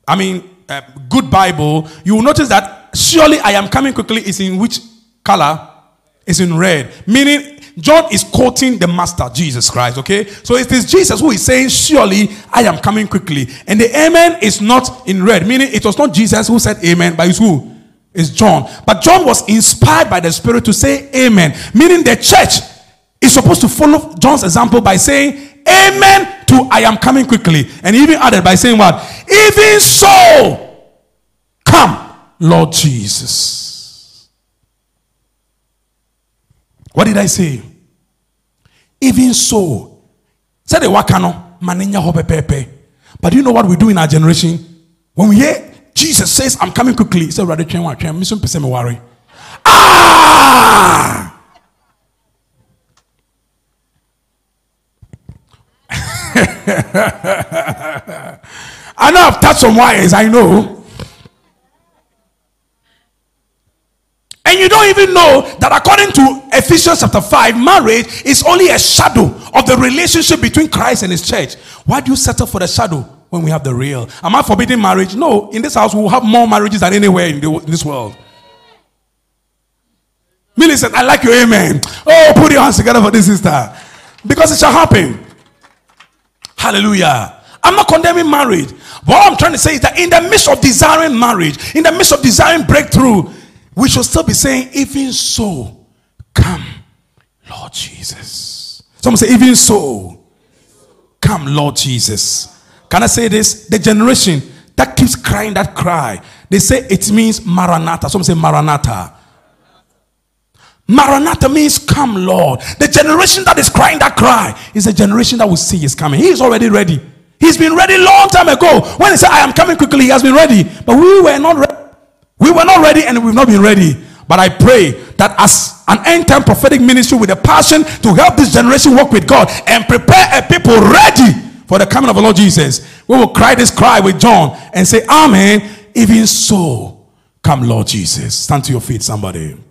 good Bible, you will notice that surely I am coming quickly is in which color? It's in red. Meaning, John is quoting the master, Jesus Christ, okay? So it is Jesus who is saying, surely I am coming quickly. And the amen is not in red. Meaning, it was not Jesus who said amen, but it's who? It's John. But John was inspired by the Spirit to say amen. Meaning the church is supposed to follow John's example by saying amen to I am coming quickly. And he even added by saying what? Even so, come, Lord Jesus. What did I say? Even so. Say the wakano maninya hopepepe. But do you know what we do in our generation? When we hear Jesus says, I'm coming quickly. Say rather train one train. Mission pese me worry. I know I've touched some wires, I know. And you don't even know that according to Ephesians chapter 5, marriage is only a shadow of the relationship between Christ and his church. Why do you settle for the shadow when we have the real? Am I forbidding marriage? No. In this house, we will have more marriages than anywhere in this world. Millicent, I like your amen. Oh, put your hands together for this sister. Because it shall happen. Hallelujah. I'm not condemning marriage. But what I'm trying to say is that in the midst of desiring marriage, in the midst of desiring breakthrough, we should still be saying, even so, come, Lord Jesus. Someone say, even so, come, Lord Jesus. Can I say this? The generation that keeps crying that cry, they say it means Maranatha. Someone say Maranatha. Maranatha means come, Lord. The generation that is crying that cry is a generation that will see his coming. He is already ready. He's been ready long time ago. When he said, I am coming quickly, he has been ready. But we were not ready. We were not ready and we've not been ready. But I pray that as an end-time prophetic ministry with a passion to help this generation work with God and prepare a people ready for the coming of the Lord Jesus, we will cry this cry with John and say, Amen. Even so, come, Lord Jesus. Stand to your feet, somebody.